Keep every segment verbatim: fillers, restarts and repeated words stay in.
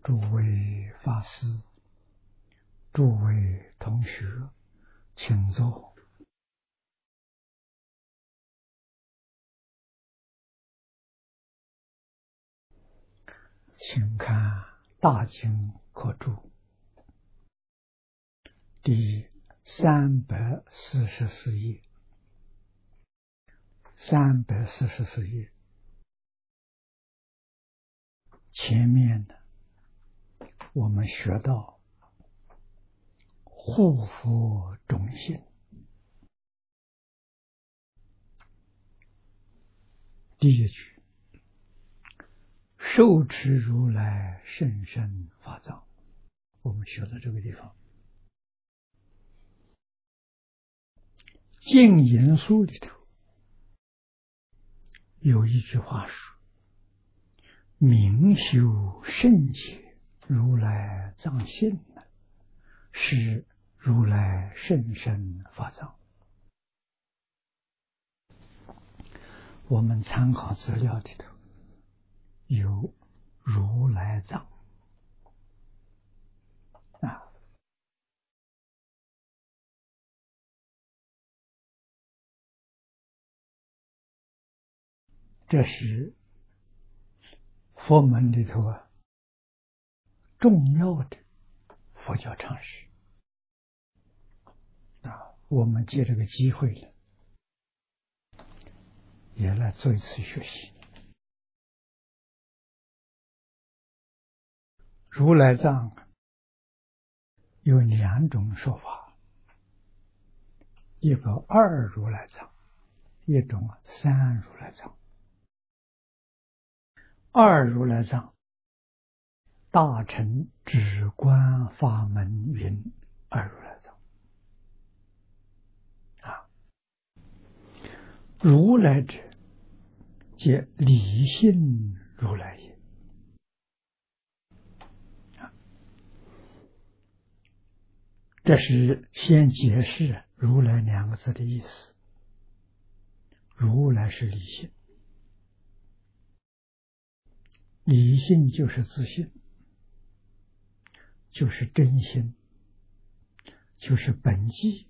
诸位法师，诸位同学，请坐。请看《大经科注》第三百四十四页，三百四十四页前面呢，我们学到护佛种性，第一句受持如来甚深法藏，我们学到这个地方。净言书里头有一句话说：明修圣解如来藏性，是如来甚深法藏。我们参考资料里头有如来藏啊，这是佛门里头啊重要的佛教常识啊。我们借这个机会呢，也来做一次学习。如来藏有两种说法，一个二如来藏，一种三如来藏。二如来藏，大乘止观法门云二如来藏啊。如来者，皆理性如来也。这是先解释如来两个字的意思。如来是理性，理性就是自信，就是真心，就是本寂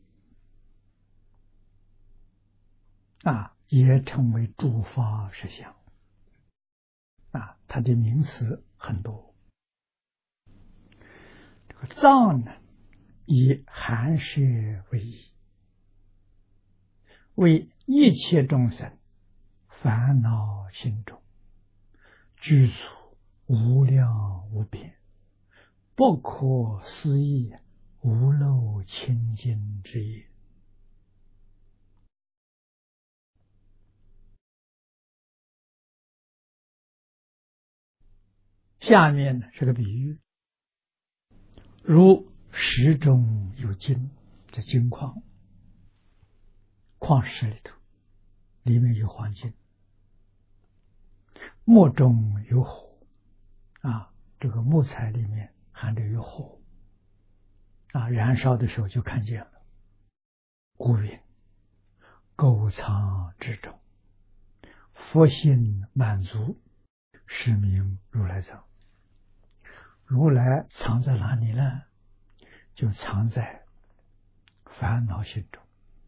啊，也称为诸法实相啊。它的名词很多。这个藏呢，以含摄为义，为一切众生烦恼心中具足无量无边不可思议无漏清净之业。下面呢是个比喻，如石中有金，这金矿，矿石里头里面有黄金，木中有火啊，这个木材里面含着有火啊，燃烧的时候就看见了。故云垢藏之中，佛性满足，是名如来藏。如来藏在哪里呢？就藏在烦恼心中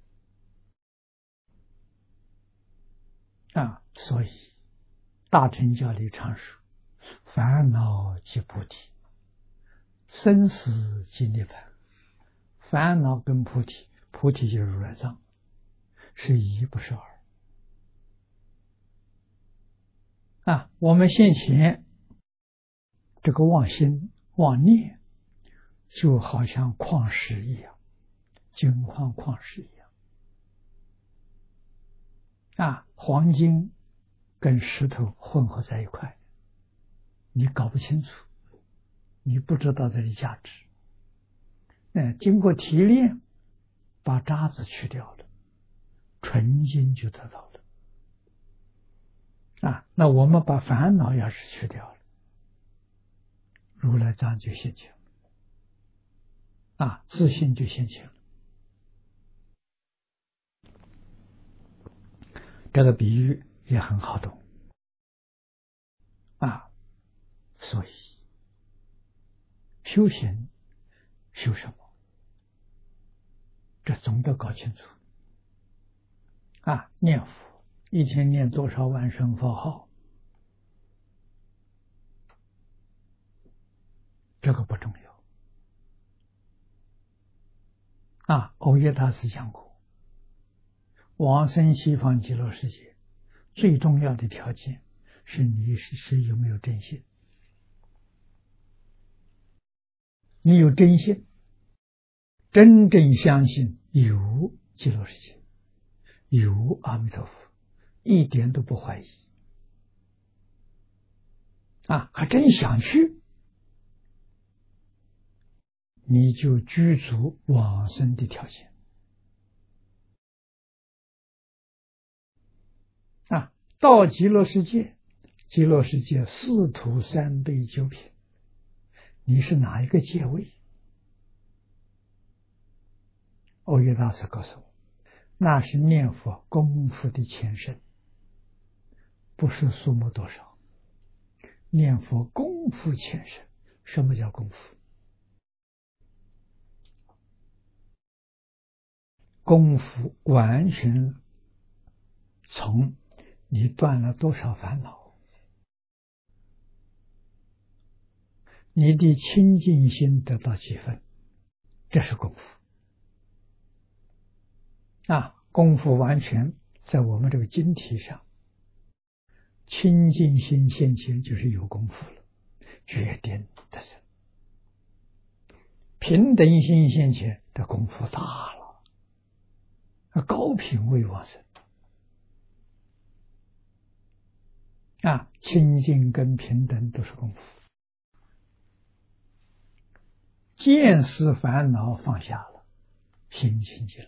啊。所以大乘教里常说，烦恼即菩提，生死即涅槃。烦恼跟菩提，菩提就是如来藏，是一不是二啊。我们现前这个妄心妄念，就好像矿石一样，金矿矿石一样啊。黄金跟石头混合在一块，你搞不清楚，你不知道它的价值。嗯，经过提炼，把渣子去掉了，纯金就得到了啊。那我们把烦恼要是去掉了，如来藏就现前了啊，自信就现前了。这个比喻也很好懂啊。所以修行修什么？这总得搞清楚。啊，念佛一天念多少万声佛号，这个不重要。啊，欧耶大师讲过，往生西方极乐世界最重要的条件是你是是有没有真心。你有真心，真正相信有极乐世界，有阿弥陀佛，一点都不怀疑啊，还真想去，你就具足往生的条件啊。到极乐世界，极乐世界四土三辈九品，你是哪一个阶位？欧耶大师告诉我，那是念佛功夫的前身，不是数目多少。念佛功夫前身，什么叫功夫？功夫完全从你断了多少烦恼，你的清净心得到几分，这是功夫啊。功夫完全在我们这个经体上，清净心现前就是有功夫了，决定得胜。平等心现前的功夫大了，高品位往生啊，清净跟平等都是功夫。见思烦恼放下了，心清净了；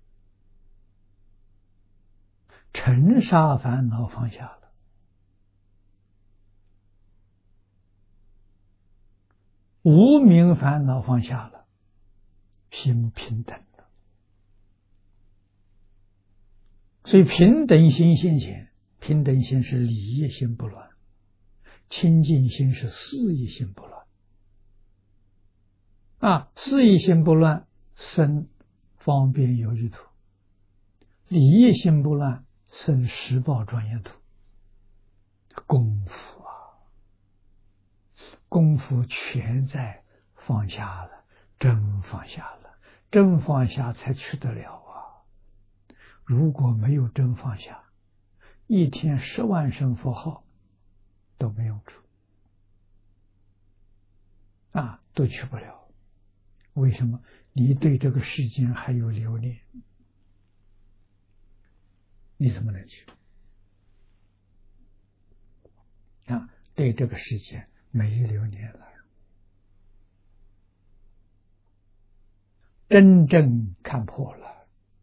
尘沙烦恼放下了，无明烦恼放下了，心平等了。所以平等心现前，平等心是理业心不乱，清净心是事业心不乱啊。事业心不乱，生方便有余土；理业心不乱，生十报庄严土。功夫啊，功夫全在放下了，真放下了，真放下才去得了啊。如果没有真放下，一天十万声佛号都没用处啊，都去不了。为什么？你对这个世间还有留恋，你怎么能去啊？对这个世间没留恋了，真正看破了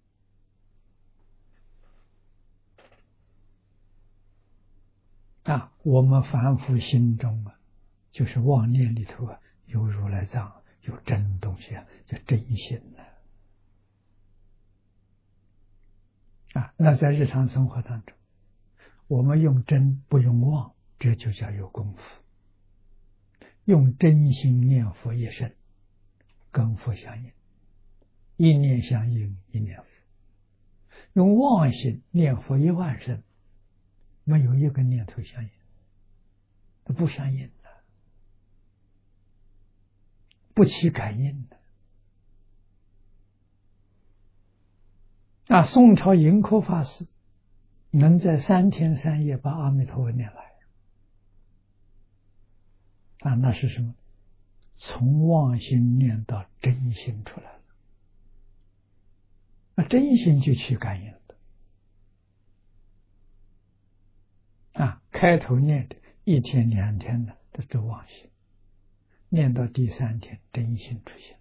啊！我们凡夫心中啊，就是妄念里头啊，有如来藏，有真东西啊，叫真心呢啊。那在日常生活当中，我们用真不用妄，这就叫有功夫。用真心念佛一生，跟佛相应，一念相应一念佛。用妄心念佛一万声，没有一个念头相应，它不相应的，不起感应的啊。宋朝盈科法师能在三天三夜把阿弥陀佛念来啊，那是什么？从妄心念到真心出来了，那真心就起感应了啊。开头念的一天两天的都是妄心，念到第三天真心出现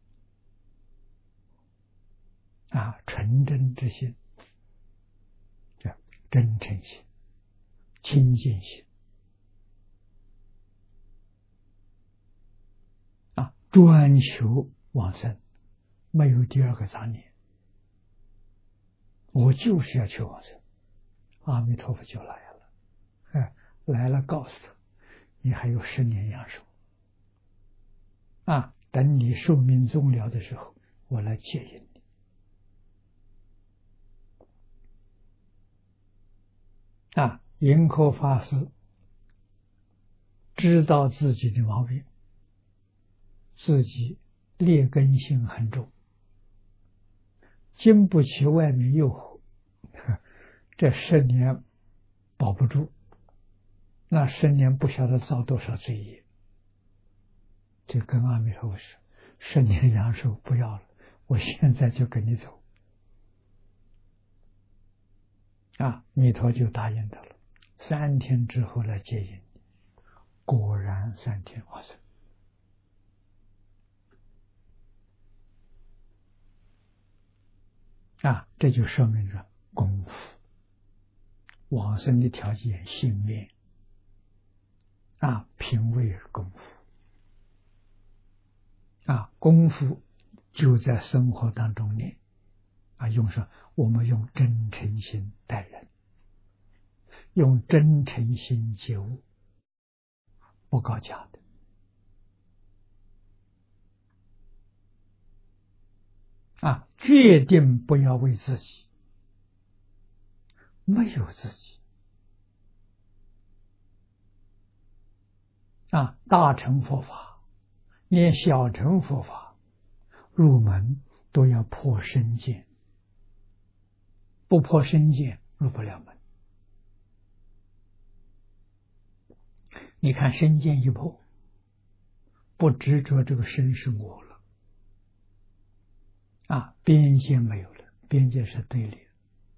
啊，纯真之心，叫真诚心、清净心啊，专求往生，没有第二个杂念，我就是要去往生，阿弥陀佛就来了，哎，来了告诉他，你还有十年阳寿啊，等你寿命终了的时候，我来接引你。啊，盈科法师知道自己的毛病，自己劣根性很重，经不起外面诱惑，这十年保不住，那十年不晓得造多少罪业。就跟阿弥陀佛说：“十年阳寿不要了，我现在就跟你走。”啊，弥陀就答应他了。三天之后来接引，果然三天发生。啊，这就说明了功夫、往生的条件、性命啊，品位功夫啊，功夫就在生活当中练啊。用上我们用真诚心待人，用真诚心觉悟，不搞假的。啊，决定不要为自己，没有自己。啊，大乘佛法，连小乘佛法入门都要破身见，不破身见入不了门。你看身见一破，不执着这个身是我了，啊，边界没有了，边界是对立，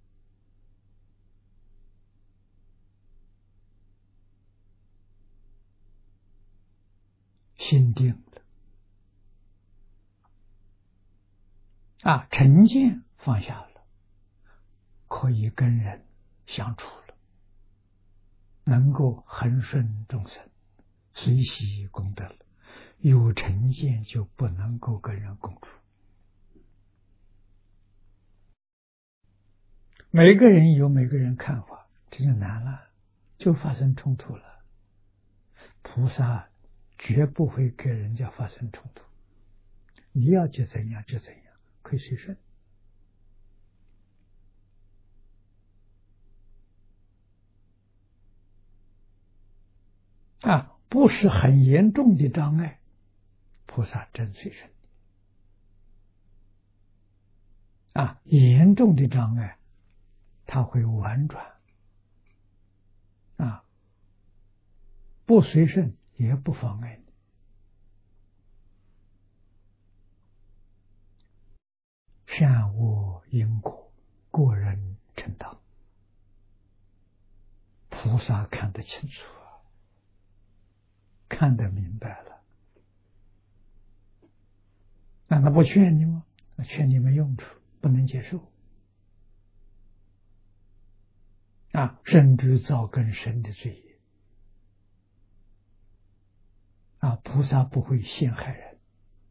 心定了，啊，成见放下了，可以跟人相处了，能够恒顺众生，随喜功德了。有成见就不能够跟人共处。每个人有每个人看法，这就难了，就发生冲突了。菩萨绝不会跟人家发生冲突，你要就怎样就怎样，可以随顺。啊，不是很严重的障碍，菩萨真随顺。啊，严重的障碍，他会婉转。啊，不随顺也不妨碍你。善恶因果，个人承担。菩萨看得清楚啊，看得明白了。难道不劝你吗？那劝你没用处，不能接受。啊，甚至造更深的罪业。啊，菩萨不会陷害人。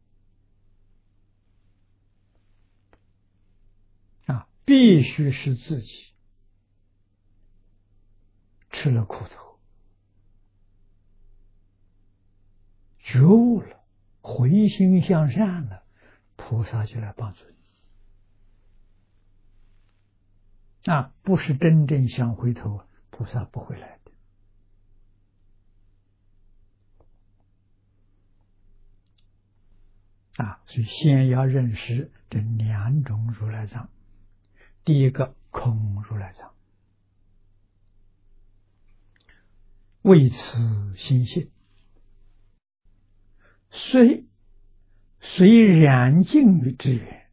啊，必须是自己吃了苦头，觉悟了，回心向善了，菩萨就来帮助你。啊，不是真正想回头，菩萨不会来的。啊，所以先要认识这两种如来藏。第一个空如来藏，为此心性，虽虽染净之缘，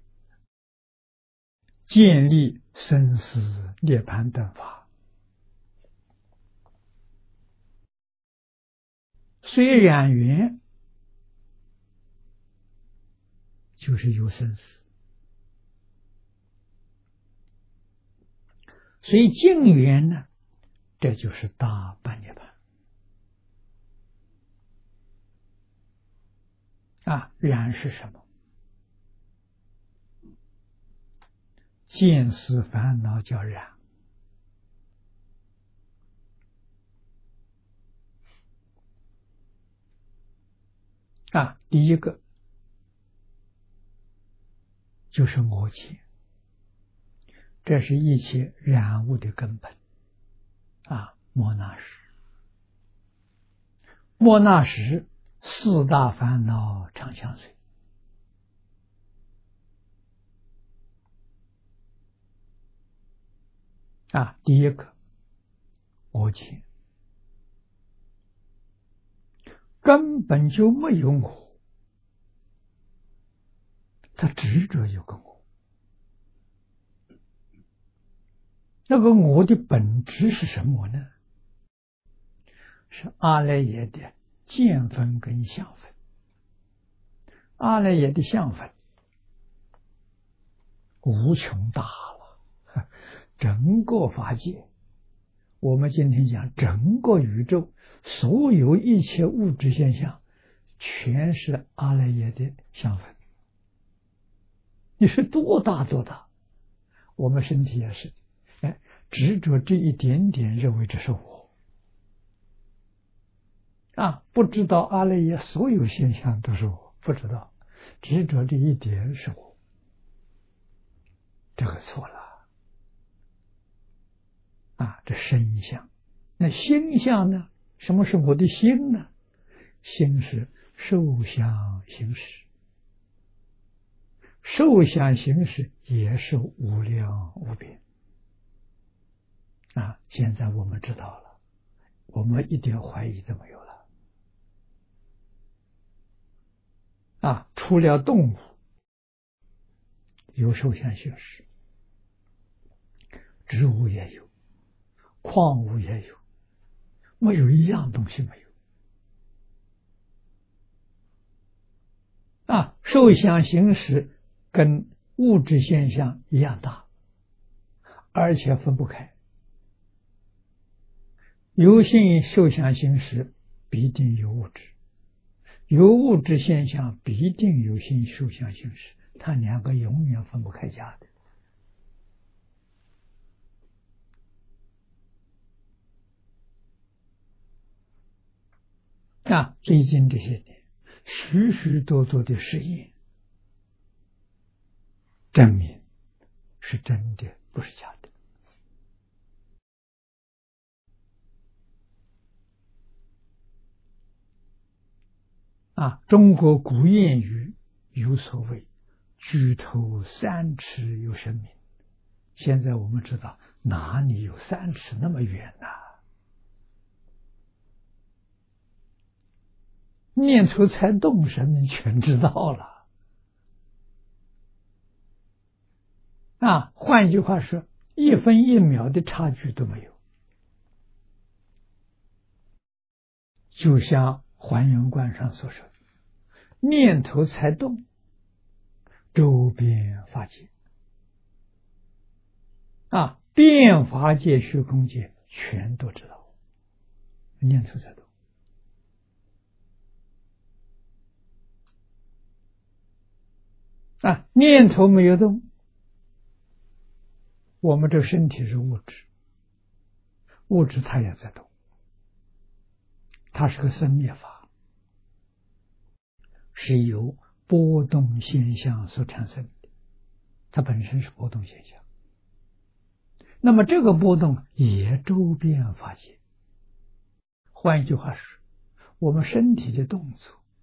建立生死涅槃等法。虽染缘，就是有生死；虽净缘呢，这就是大般涅槃。啊，染是什么？见思烦恼叫染。 啊，第一个就是我见，这是一切染物的根本啊，莫那识。莫那识，四大烦恼常相随。啊，第一个我见根本就没有我，他执着有个我。那个我的本质是什么呢？是阿赖耶的见分跟相分。阿赖耶的相分无穷大了，整个法界，我们今天讲整个宇宙，所有一切物质现象，全是阿赖耶的相分。你是多大多大？我们身体也是，哎，执着这一点点，认为这是我啊，不知道阿赖耶所有现象都是我，不知道，执着这一点是我，这个错了啊！这身相，那心相呢？什么是我的心呢？心是受想行识，受想行识也是无量无边啊！现在我们知道了，我们一点怀疑都没有了啊！除了动物有受想行识，植物也有，矿物也有，没有一样东西没有啊！受想行识跟物质现象一样大，而且分不开。有性受想行识必定有物质，有物质现象必定有性受想行识，它两个永远分不开家的。啊，最近这些年，许许多多的实验证明是真的，不是假的。啊，中国古谚语有所谓“举头三尺有神明”，现在我们知道哪里有三尺那么远呐、啊？念头才动，神明全知道了。啊，换句话说，一分一秒的差距都没有。就像还原观上所说的，念头才动，周边法界啊，变法界、虚空界全都知道，念头才动。啊，念头没有动，我们这个身体是物质，物质它也在动，它是个生灭法，是由波动现象所产生的，它本身是波动现象。那么这个波动也周边法界。换一句话说，我们身体的动作，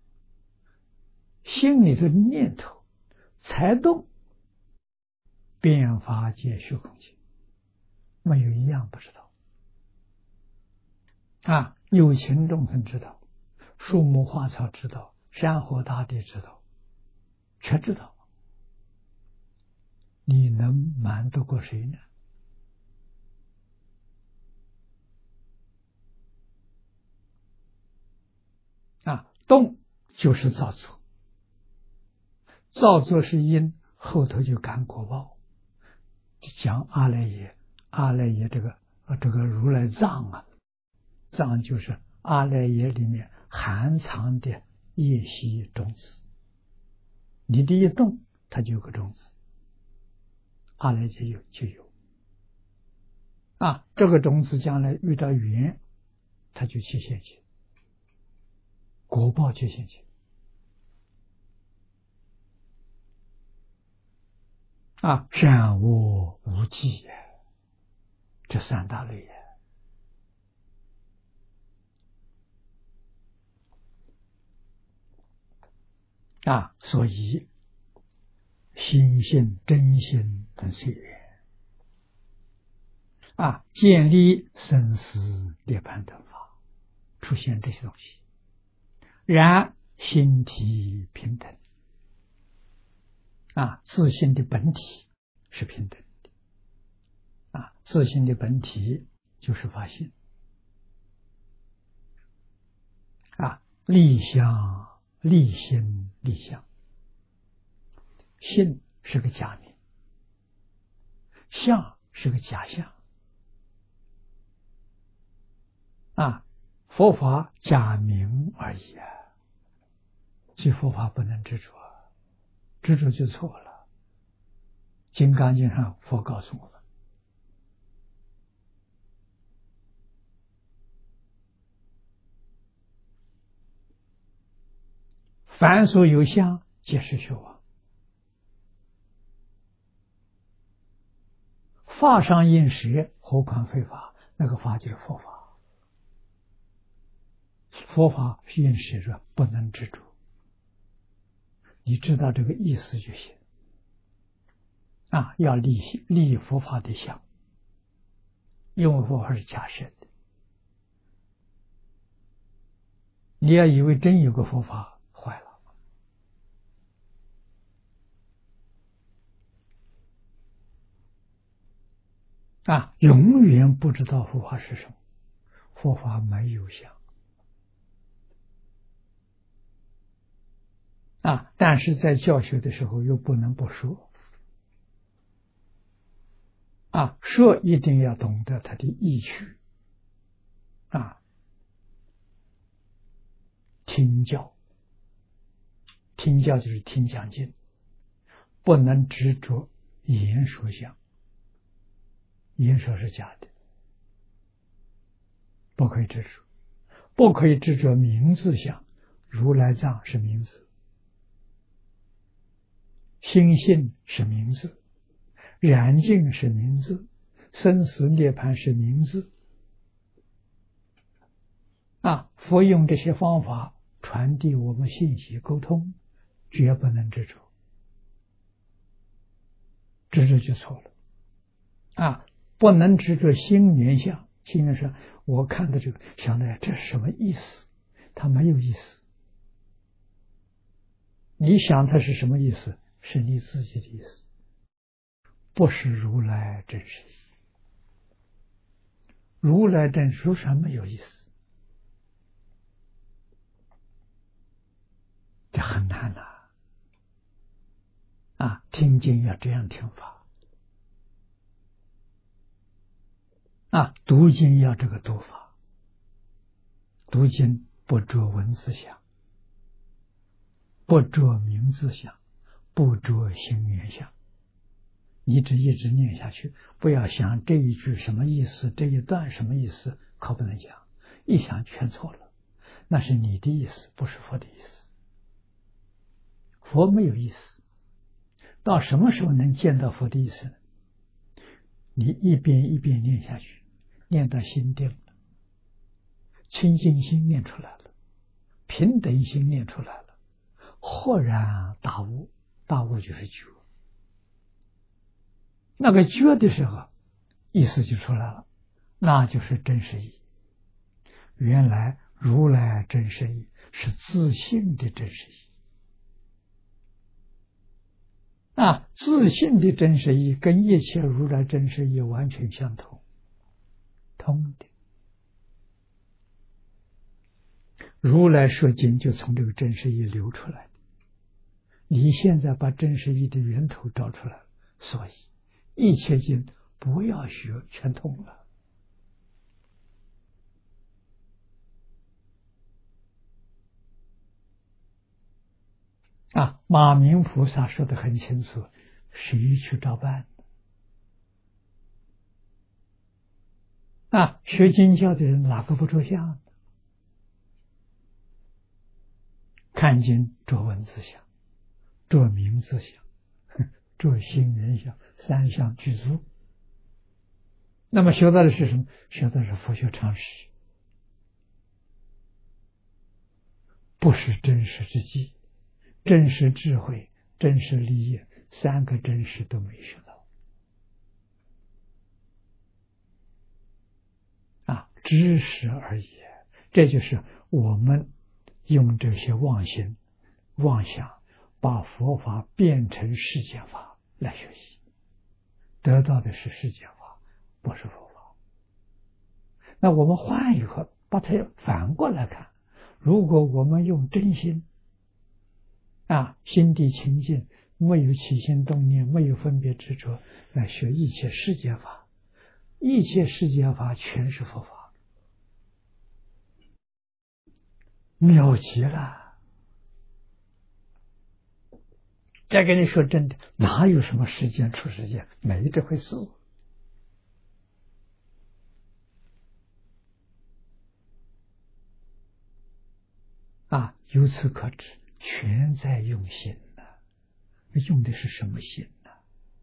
心里头的念头才动，变法界、虚空界没有一样不知道啊！有情众生知道，树木花草知道，山河大地知道，全知道。你能瞒得过谁呢？啊，动就是造作，造作是因，后头就感果报。讲阿赖耶，阿赖耶这个呃这个如来藏啊，藏就是阿赖耶里面含藏的业习种子。你的一动，它就有个种子，阿赖耶有就有啊。这个种子将来遇到缘，它就去现前，果报就现前啊，善恶无记，这三大类也。啊，所以心性真心本随缘啊，建立生死涅槃等法，出现这些东西，然心体平等啊，自性的本体是平等的啊，自性的本体就是法性啊，立相立心立相，性是个假名，相是个假象啊，佛法假名而已啊，所以佛法不能执着，执着就错了。金刚经上佛告诉我们，凡所有相，皆是虚妄。法上应实，何况非法？那个法就是佛法。佛法应实着，不能执着。你知道这个意思就行。啊，要立立佛法的相，因为佛法是假设的。你要以为真有个佛法，坏了。啊，永远不知道佛法是什么，佛法没有相啊，但是在教学的时候又不能不说啊，说一定要懂得它的意趣啊，听教，听教就是听讲经，不能执着言说相，言说是假的，不可以执着，不可以执着名字相，如来藏是名字，心性是名字，染净是名字，生死涅槃是名字啊！佛用这些方法传递我们信息沟通，绝不能执着，执着就错了啊！不能执着心缘相，心缘上我看到这个想的这是什么意思？它没有意思。你想它是什么意思？是你自己的意思，不是如来真实。如来真实什么有意思？这很难呐！啊，听经要这样听法啊，读经要这个读法，读经不着文字相，不着名字相，不着心缘相，一直一直念下去，不要想这一句什么意思，这一段什么意思，可不能讲，一想全错了，那是你的意思，不是佛的意思。佛没有意思，到什么时候能见到佛的意思呢？你一遍一遍念下去，念到心定了，清净心念出来了，平等心念出来了，豁然大悟，大悟就是觉。那个觉的时候，意思就出来了，那就是真实义。原来如来真实义是自性的真实义啊，自性的真实义跟一切如来真实义完全相同，通的。如来说经就从这个真实义流出来的，你现在把真实义的源头找出来了，所以一切经不要学，全通了。啊，马明菩萨说得很清楚，谁去照办？啊，学经教的人哪个不着相？看经着文字相，着名字相， 着心缘想三项具足。那么学到的是什么？学到的是佛学常识，不是真实之际，真实智慧、真实利益，三个真实都没学到啊，知识而已。这就是我们用这些妄心、妄想，把佛法变成世间法来学习，得到的是世间法，不是佛法。那我们换一个，把它反过来看，如果我们用真心啊，心地清净，没有起心动念，没有分别执着，来学一切世间法，一切世间法全是佛法，妙极了。再跟你说真的，哪有什么世间出世间，没这回事啊！由此可知，全在用心呢、啊。用的是什么心呢、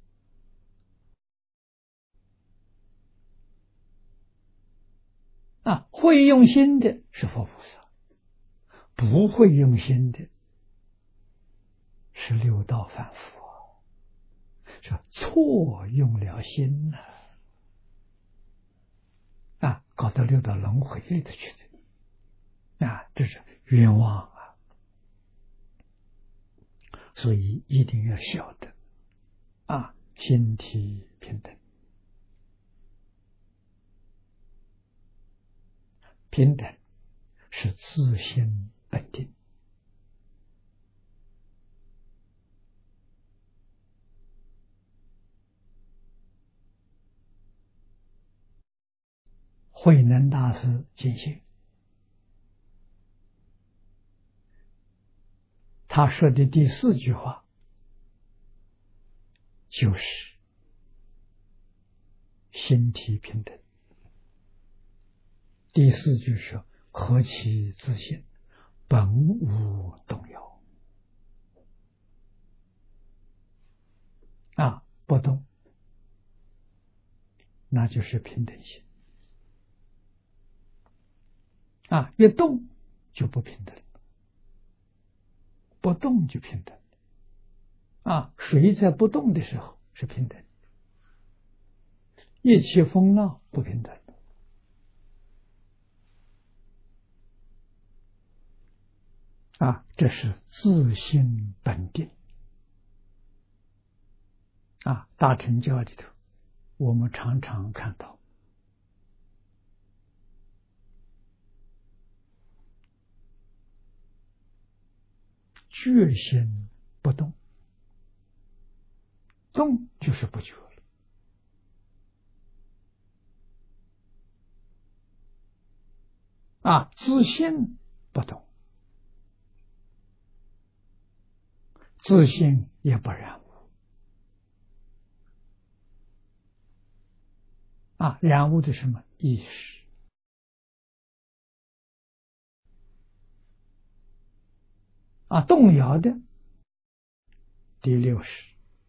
啊？啊，会用心的是佛菩萨，不会用心的是六道凡夫，是错用了心呢、啊，啊，搞到六道轮回里头去的，啊，这是冤枉啊！所以一定要晓得，啊，心体平等，平等是自心本定。慧能大师进行，他说的第四句话就是心体平等。第四句是何其自信，本无动摇。啊，不动，那就是平等心。啊，一动就不平等，不动就平等。啊，水在不动的时候是平等，一起风浪不平等。啊，这是自性本定。啊，大乘教里头，我们常常看到觉心不动，动就是不觉了。啊，自性不动，自性也不染污。啊，染污的什么？意识。啊，动摇的第六识。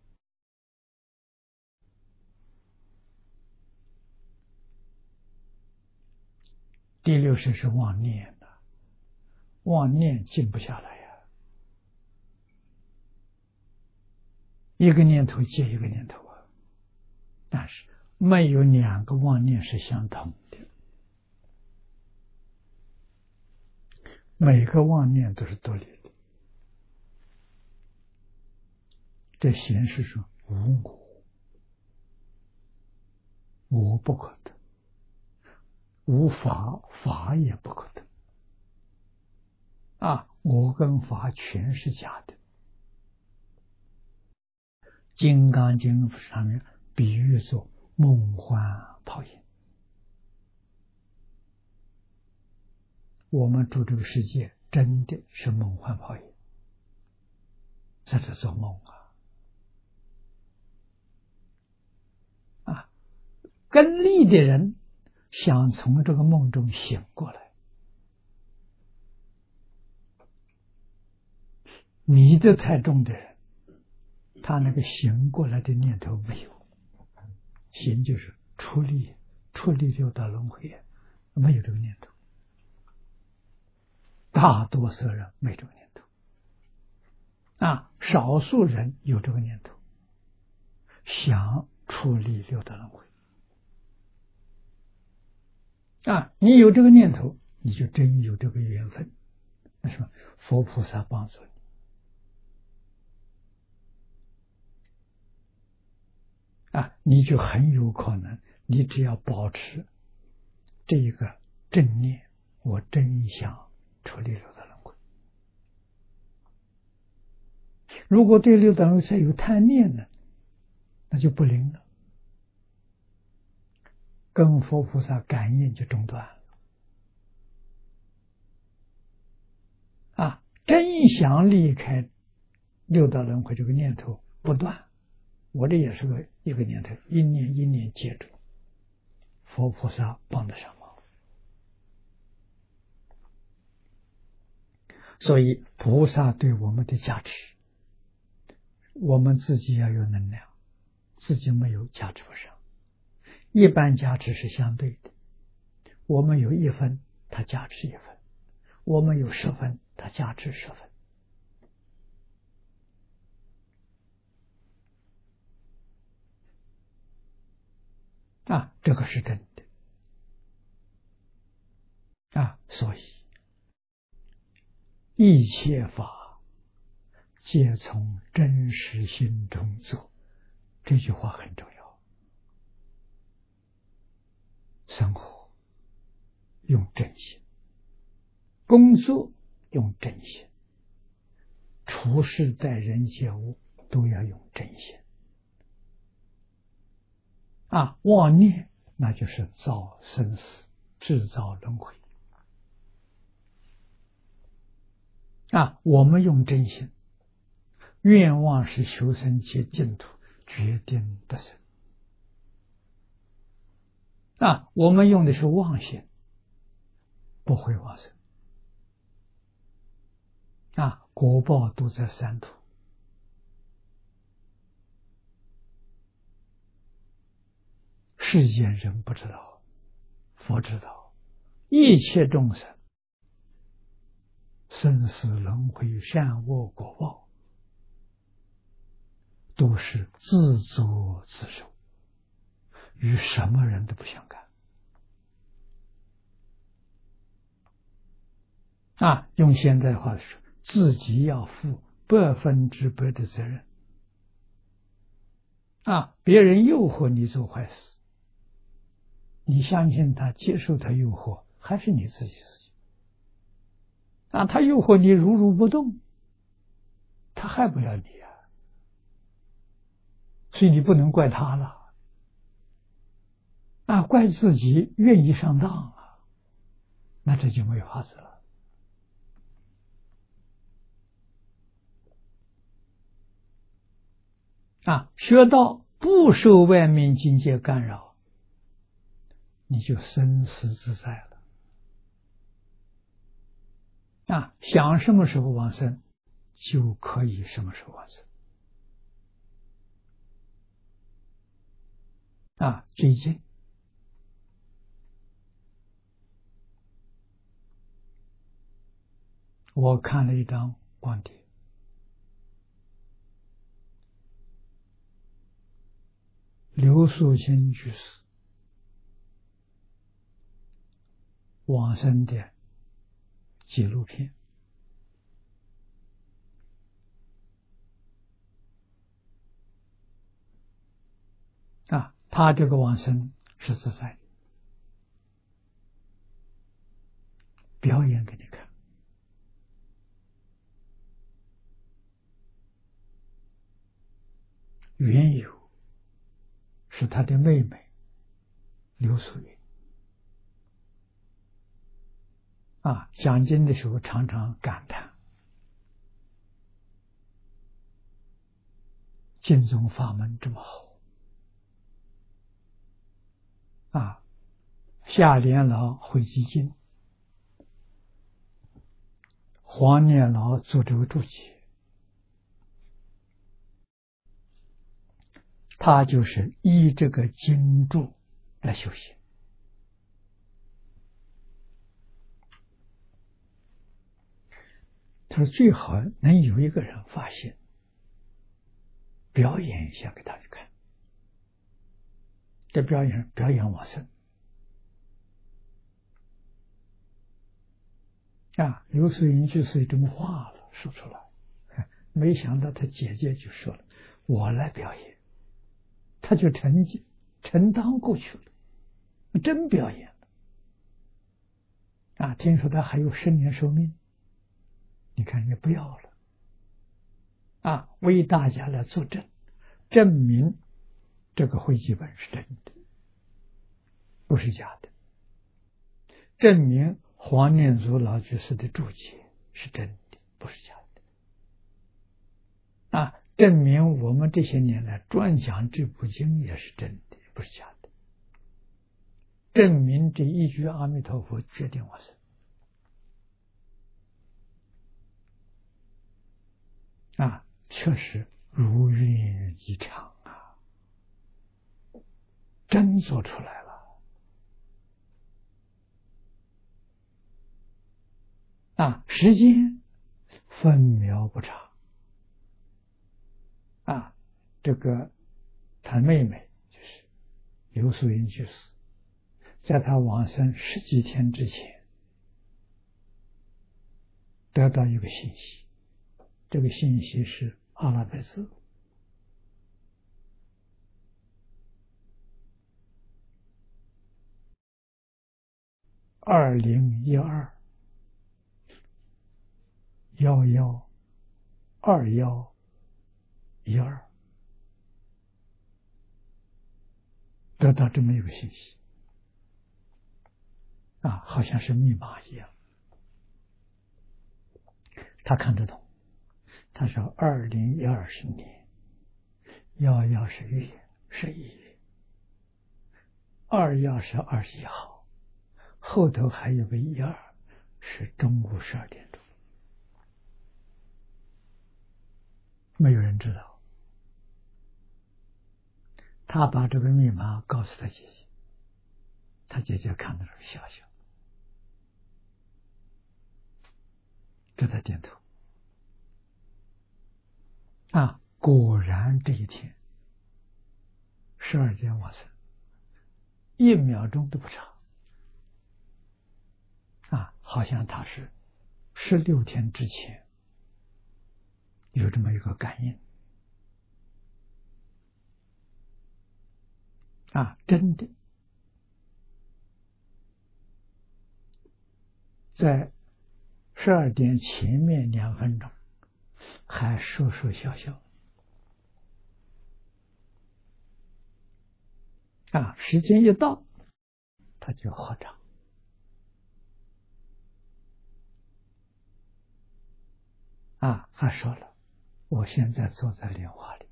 第六识是妄念的，妄念静不下来呀、啊，一个念头接一个念头啊，但是没有两个妄念是相同的，每个妄念都是独立的。这显示出无我，我不可得，无法，法也不可得。啊，我跟法全是假的。金刚经上面比喻作梦幻泡影，我们住这个世界真的是梦幻泡影，在这做梦啊！啊，根利的人想从这个梦中醒过来，迷得太重的人， 他那个醒过来的念头没有，醒就是出离，出离六道轮回，没有这个念头。大多数人没这个念头，啊，少数人有这个念头，想出离六道轮回。啊，你有这个念头，你就真有这个缘分。那什么，佛菩萨帮助你。啊，你就很有可能，你只要保持这一个正念，我真想出离六道轮回。如果对六道轮回再有贪念呢，那就不灵了，跟佛菩萨感应就中断了。啊，真想离开六道轮回这个念头不断，我这也是个一个念头，一念一念接住，佛菩萨帮得上忙。所以菩萨对我们的加持，我们自己要有能量，自己没有加持不上。一般加持是相对的，我们有一分，他加持一分；我们有十分，他加持十分。啊，这个是真的。啊，所以一切法皆从真实心中做，这句话很重要。生活用真心，工作用真心，处事待人接物都要用真心。啊，妄念那就是造生死，制造轮回。啊，我们用真心，愿望是修身切净土，决定得生。啊，我们用的是妄心，不会往生。啊，果报都在三途。世间人不知道，佛知道，一切众生生死轮回，善恶果报都是自作自受，与什么人都不相干。啊，用现代话说，自己要负百分之百的责任。啊，别人诱惑你做坏事，你相信他，接受他诱惑，还是你自己事情。啊，他诱惑你如如不动，他害不了你啊，所以你不能怪他了。啊，怪自己愿意上当啊，那这就没有法子了。啊，学到不受外面境界干扰，你就生死自在了。啊，想什么时候往生，就可以什么时候往生。啊，最近我看了一张光碟，刘素清居士往生的纪录片。啊，他这个往生是自在的，表演给你看。缘由是他的妹妹刘素云。啊，讲经的时候常常感叹净宗法门这么好。啊，下莲老会集经，黄念老做这个注解， 他就是依这个经注来修行。他说最好能有一个人发现，表演一下给大家看。这表演表演往生啊，刘素云就是这么话了说出来，没想到他姐姐就说了：“我来表演。”他就承承担过去了，真表演了啊！听说他还有十年寿命，你看也不要了啊！为大家来作证，证明这个会集本是真的，不是假的，证明黄念祖老居士的注解是真的，不是假的啊！证明我们这些年来专讲这部经也是真的，不是假的。证明这一句阿弥陀佛决定往生啊，确实如愿以偿啊，真做出来了啊！时间分秒不长啊，这个他妹妹就是刘素云居士，在他往生十几天之前，得到一个信息，这个信息是阿拉伯字，二零一二幺幺二幺一二，得到这么一个信息啊，好像是密码一样。他看得懂，他说二零一二是年，幺幺是月，是一月，二幺是二十一号，后头还有个一二，是中午十二点钟，没有人知道。他把这个密码告诉他姐姐，他姐姐看到了笑笑，给他点头。啊，果然这一天十二点往生，一秒钟都不长啊，好像他是十六天之前有这么一个感应啊，真的在十二点前面两分钟还说说笑笑啊，时间一到他就合掌啊，他说了，我现在坐在莲花里，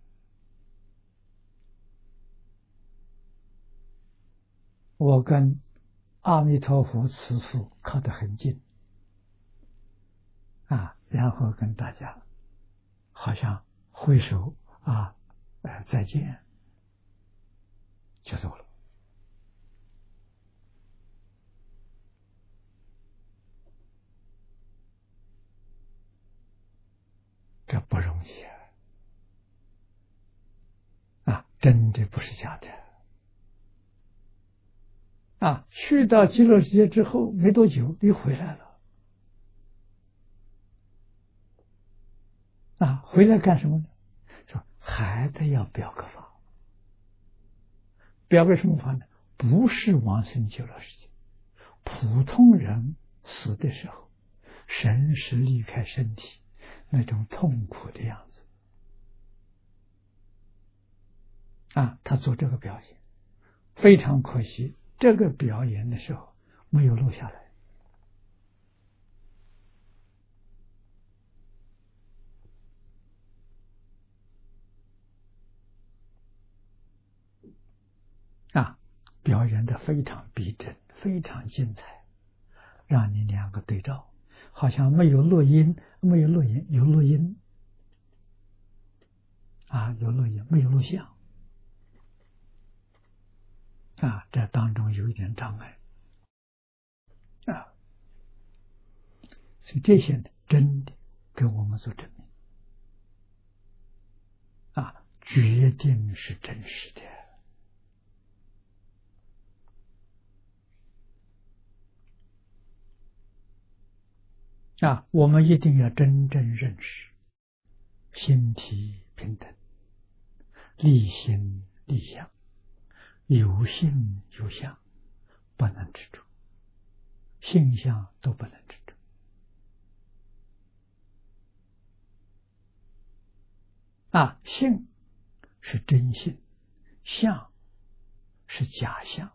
我跟阿弥陀佛慈父靠得很近啊，然后跟大家好像挥手啊，呃，再见，就走了。这不容易啊！啊，真的不是假的啊！去到极乐世界之后没多久又回来了啊！回来干什么呢？说还得要表个法，表个什么法呢？不是往生极乐世界，普通人死的时候，神识离开身体那种痛苦的样子啊！他做这个表演，非常可惜，这个表演的时候没有录下来啊！表演的非常逼真，非常精彩，让你两个对照，好像没有录音，没有录音，有录音啊，有录音，没有录像啊，这当中有一点障碍啊，所以这些呢，真的给我们做证明啊，决定是真实的啊，我们一定要真正认识心体平等，立心立相，有性有相，不能执着，性相都不能执着啊，性是真性，相是假相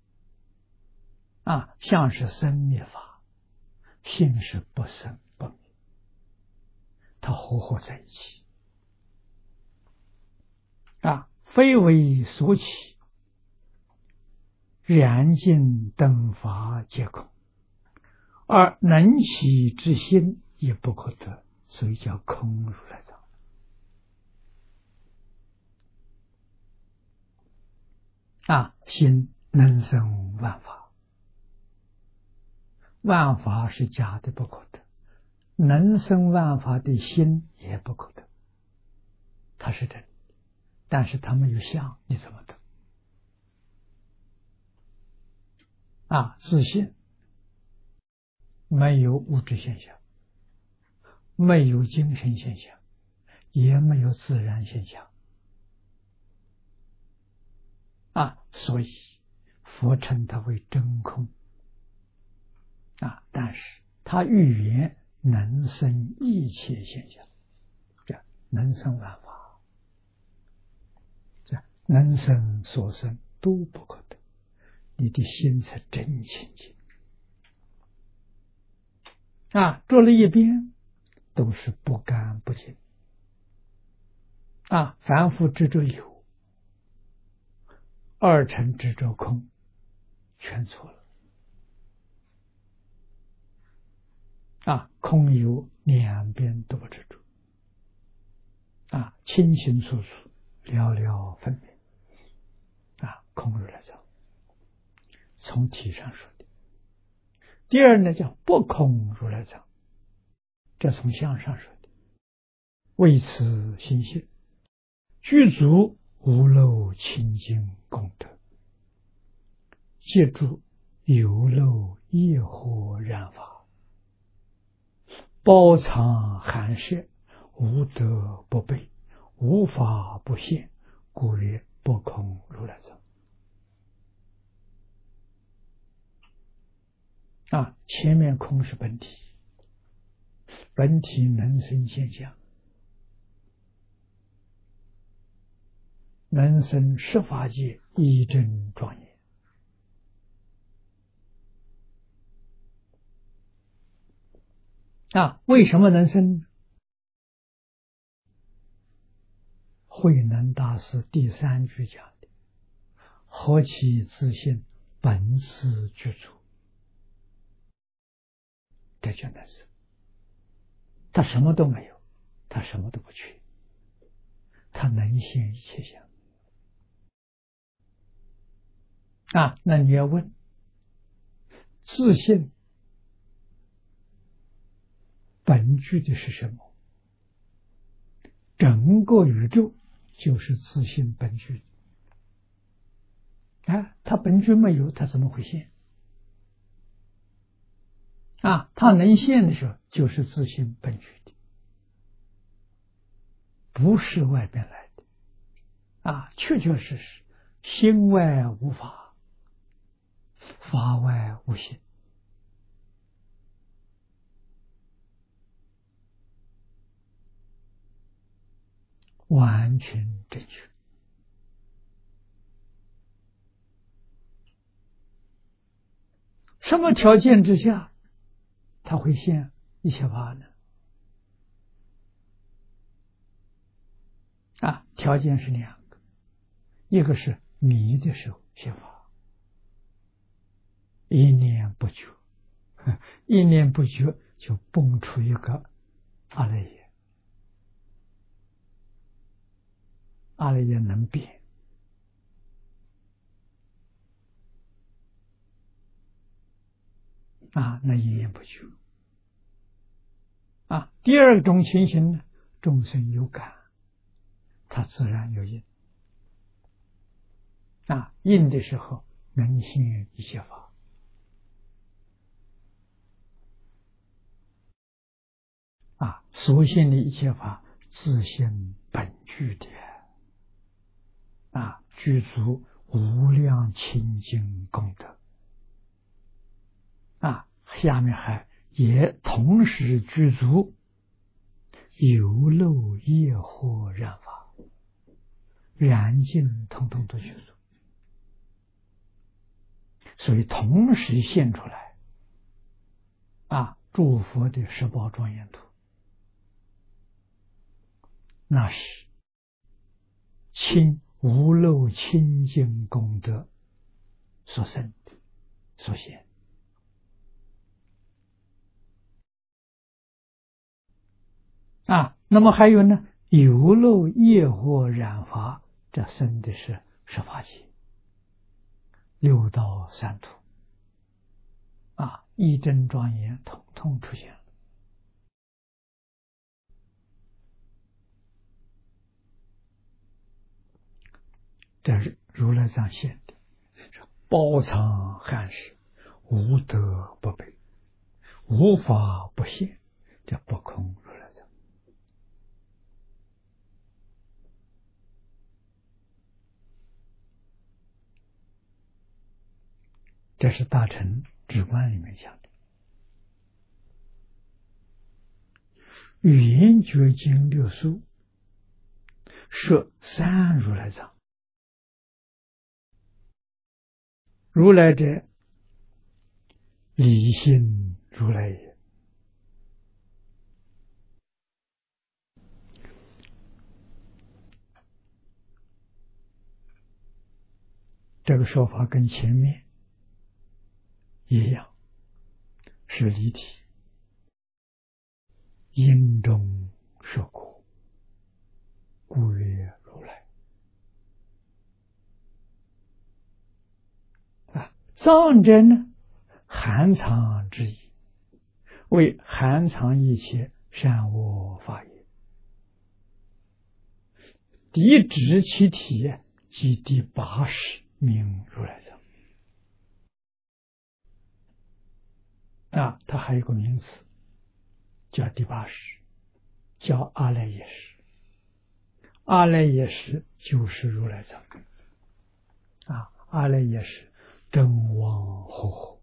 啊，相是生灭法，性是不生不灭，它合合在一起啊，非为所起，然尽等法皆空，而能起之心也不可得，所以叫空如来藏啊，心能生万法，万法是假的不可得，能生万法的心也不可得，它是真的，但是它没有相，你怎么得啊？自信没有物质现象，没有精神现象，也没有自然现象啊，所以佛称它为真空啊，但是它预言能生一切现象，这能生万法，这能生所生都不可得，你的心才真清净啊，做了一边都是不干不净啊，凡夫执着有，二乘执着空，全错了啊，空有两边都不执着啊，清清楚楚，了了分明啊，空如来藏，从体上说的。第二呢，叫不空如来藏，这从相上说的。为此心性，具足无漏清净功德，借助有漏业惑染法，包藏含摄，无德不备，无法不现，故曰不空如来藏啊，前面空是本体，本体能生现象，能生十法界一真庄严啊，为什么能生？慧能大师第三句讲的，何其自信，本自具足，这就能生。他什么都没有，他什么都不缺，他能现一切相啊。那你要问，自信本具的是什么？整个宇宙就是自信本具啊，他本具没有，他怎么会现啊？他能现的时候，就是自信本具的，不是外边来的啊，确确实实，心外无法，法外无心，完全正确。什么条件之下他会现一切法呢？啊，条件是两个，一个是迷的时候现法，一念不觉，一念不觉就蹦出一个阿赖耶，阿赖耶能变啊，那因缘不具。啊，第二种情形呢，众生有感，他自然有因。啊，因的时候能现一切法。啊，所现的一切法自性本具的，啊，具足无量清净功德。啊，下面还也同时具足有漏业惑染法，染尽统统都具足。所以同时现出来，啊，诸佛的十宝庄严图，那是清无漏清净功德所生的，所现。啊，那么还有呢，有漏业惑染法，这生的是十法界、六道三途。啊，一真庄严统统出现了。这是如来藏现的，包藏汉室，无德不备，无法不现，叫不空如来藏。这是大乘止观里面讲的。语言觉经六书设三如来藏，如来者，理性如来也。这个说法跟前面一样，是离体，因中受苦，故曰如来。啊，藏者呢，含藏之意，为含藏一切善恶法也。敌指其体，即第八识名如来藏。啊，它还有个名词，叫第八识，叫阿赖耶识。阿赖耶识就是如来藏。啊，阿赖耶识真妄后后。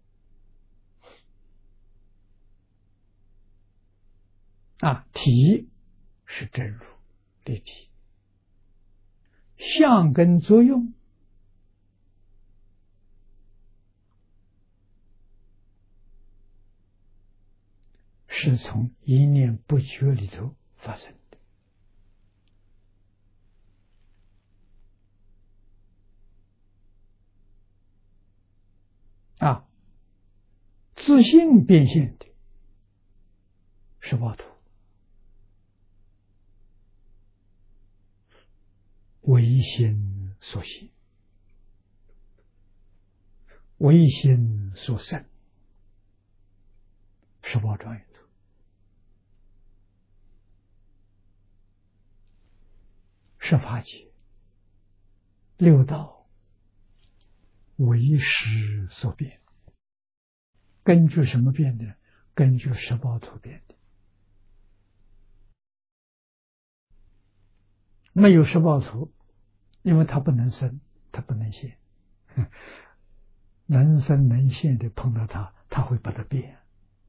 啊，体是真如立体，相跟作用是从一念不觉里头发生的。啊，自性变现的十八图，唯心所现，唯心所生，十八庄严图。十法界、六道为识所变，根据什么变的？根据十八图变的。没有十八图，因为它不能生，它不能现。能生能现的碰到它，它会把它变。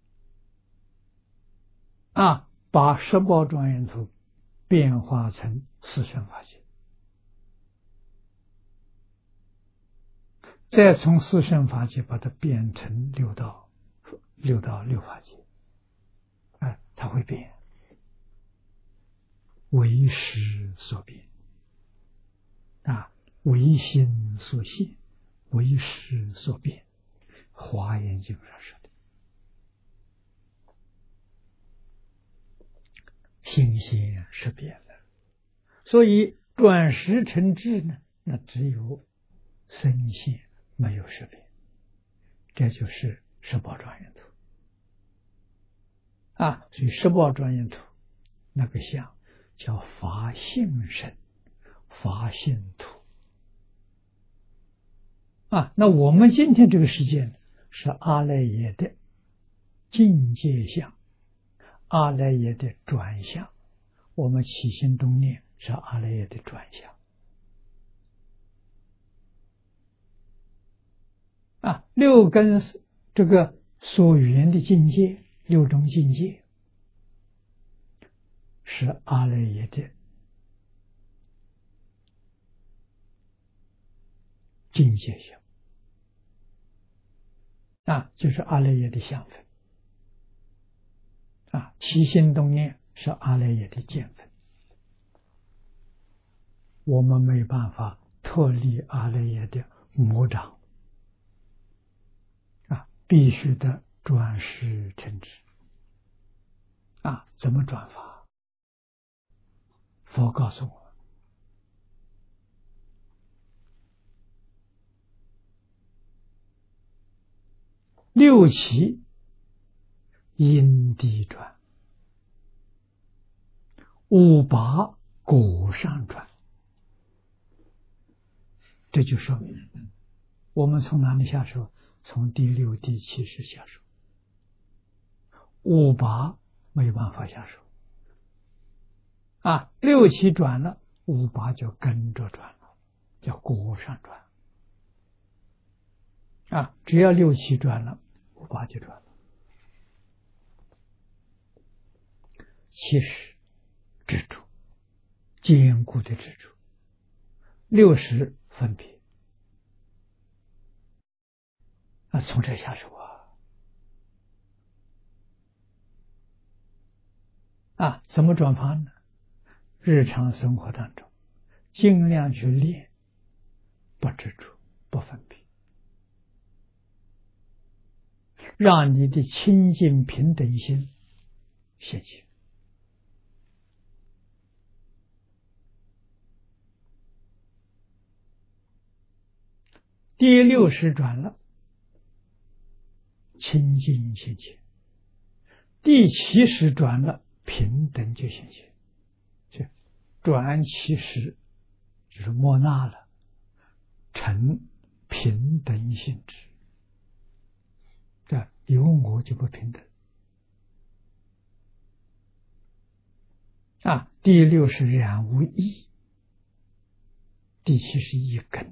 啊，把十八庄严图变化成四圣法界，再从四圣法界把它变成六道，六道六法界，哎，它会变，为识所变，啊，为心所现，为识所变，华严经上说的，心现识变了。所以转识成智呢，那只有身现，没有识变，这就是十宝庄严图啊，所以十宝庄严图那个像叫法性身、法性图啊。那我们今天这个世界呢，是阿赖耶的境界相，阿赖耶的转相。我们起心动念是阿赖耶的转相啊。六根这个所缘的境界，六种境界是阿赖耶的境界相啊，就是阿赖耶的相分啊。起心动念是阿赖耶的见分，我们没办法脱离阿赖耶的魔掌啊，必须得转识成智啊。怎么转法？佛告诉我，六起因地转，五八果上转。这就说明我们从哪里下手？从第六、第七识下手，五八没办法下手啊。六七转了，五八就跟着转了，叫果上转啊。只要六七转了，五八就转了。七识执着，坚固的执着；六识分别啊，从这下手啊啊，怎么转法呢？日常生活当中，尽量去练不执着、不分别，让你的清净平等心现起。第六识转了，清净现起；第七识转了，平等就现起。这转七识就是莫那了，成平等性质。这有我就不平等啊。第六是染无义，第七是一根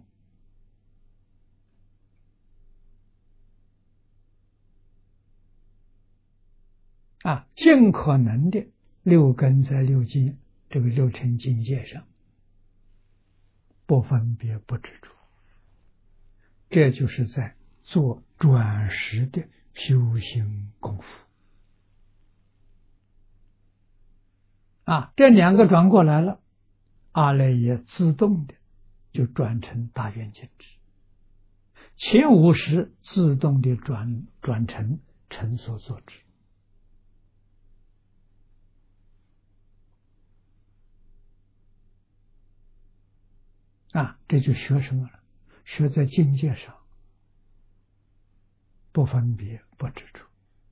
啊，尽可能的六根在六境这个六尘境界上不分别不执着，这就是在做转识的修行功夫啊。这两个转过来了，阿赖耶自动的就转成大圆镜智，前五识自动的转转成成所作智啊。这就学什么了？学在境界上不分别不执着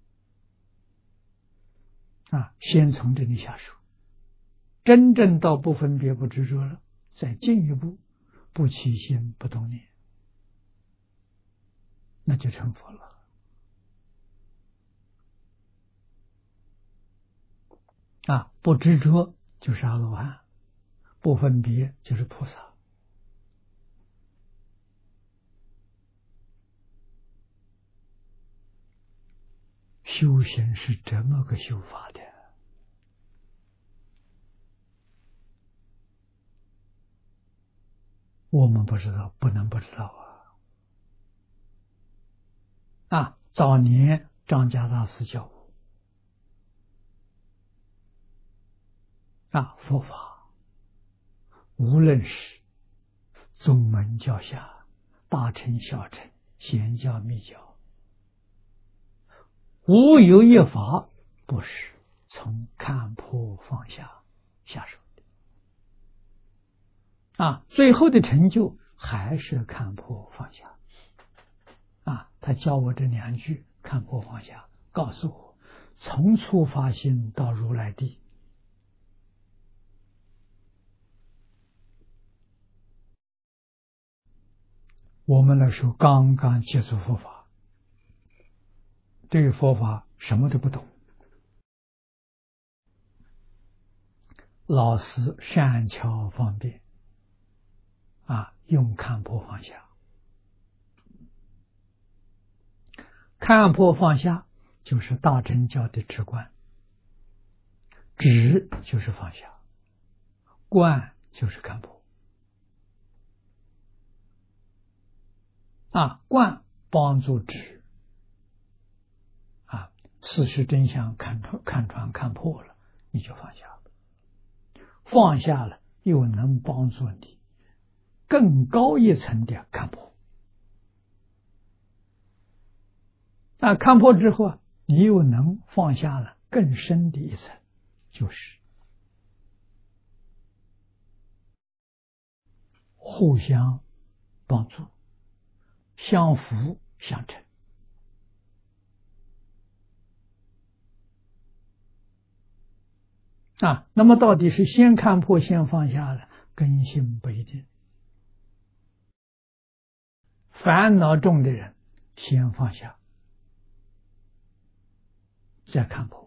啊，先从这里下手，真正到不分别不执着了，再进一步不起心不动念，那就成佛了啊。不执着就是阿罗汉，不分别就是菩萨。修行是这么个修法的，我们不知道，不能不知道啊！啊，早年张家大师教我啊，佛法无论是宗门教下、大乘小乘、显教密教，无有一法不是从看破放下下手的啊，最后的成就还是看破放下啊。他教我这两句看破放下，告诉我，从初发心到如来地，我们那时候刚刚接触佛法，对佛法什么都不懂，老师善巧方便啊，用看破放下，看破放下就是大乘教的止观，止就是放下，观就是看破啊，观帮助止啊，事实真相看穿看穿看破了，你就放下了，放下了又能帮助你更高一层的看破。那看破之后，你又能放下了更深的一层，就是互相帮助，相辅相成啊。那么到底是先看破先放下了，根性不一定。烦恼重的人先放下，再看破。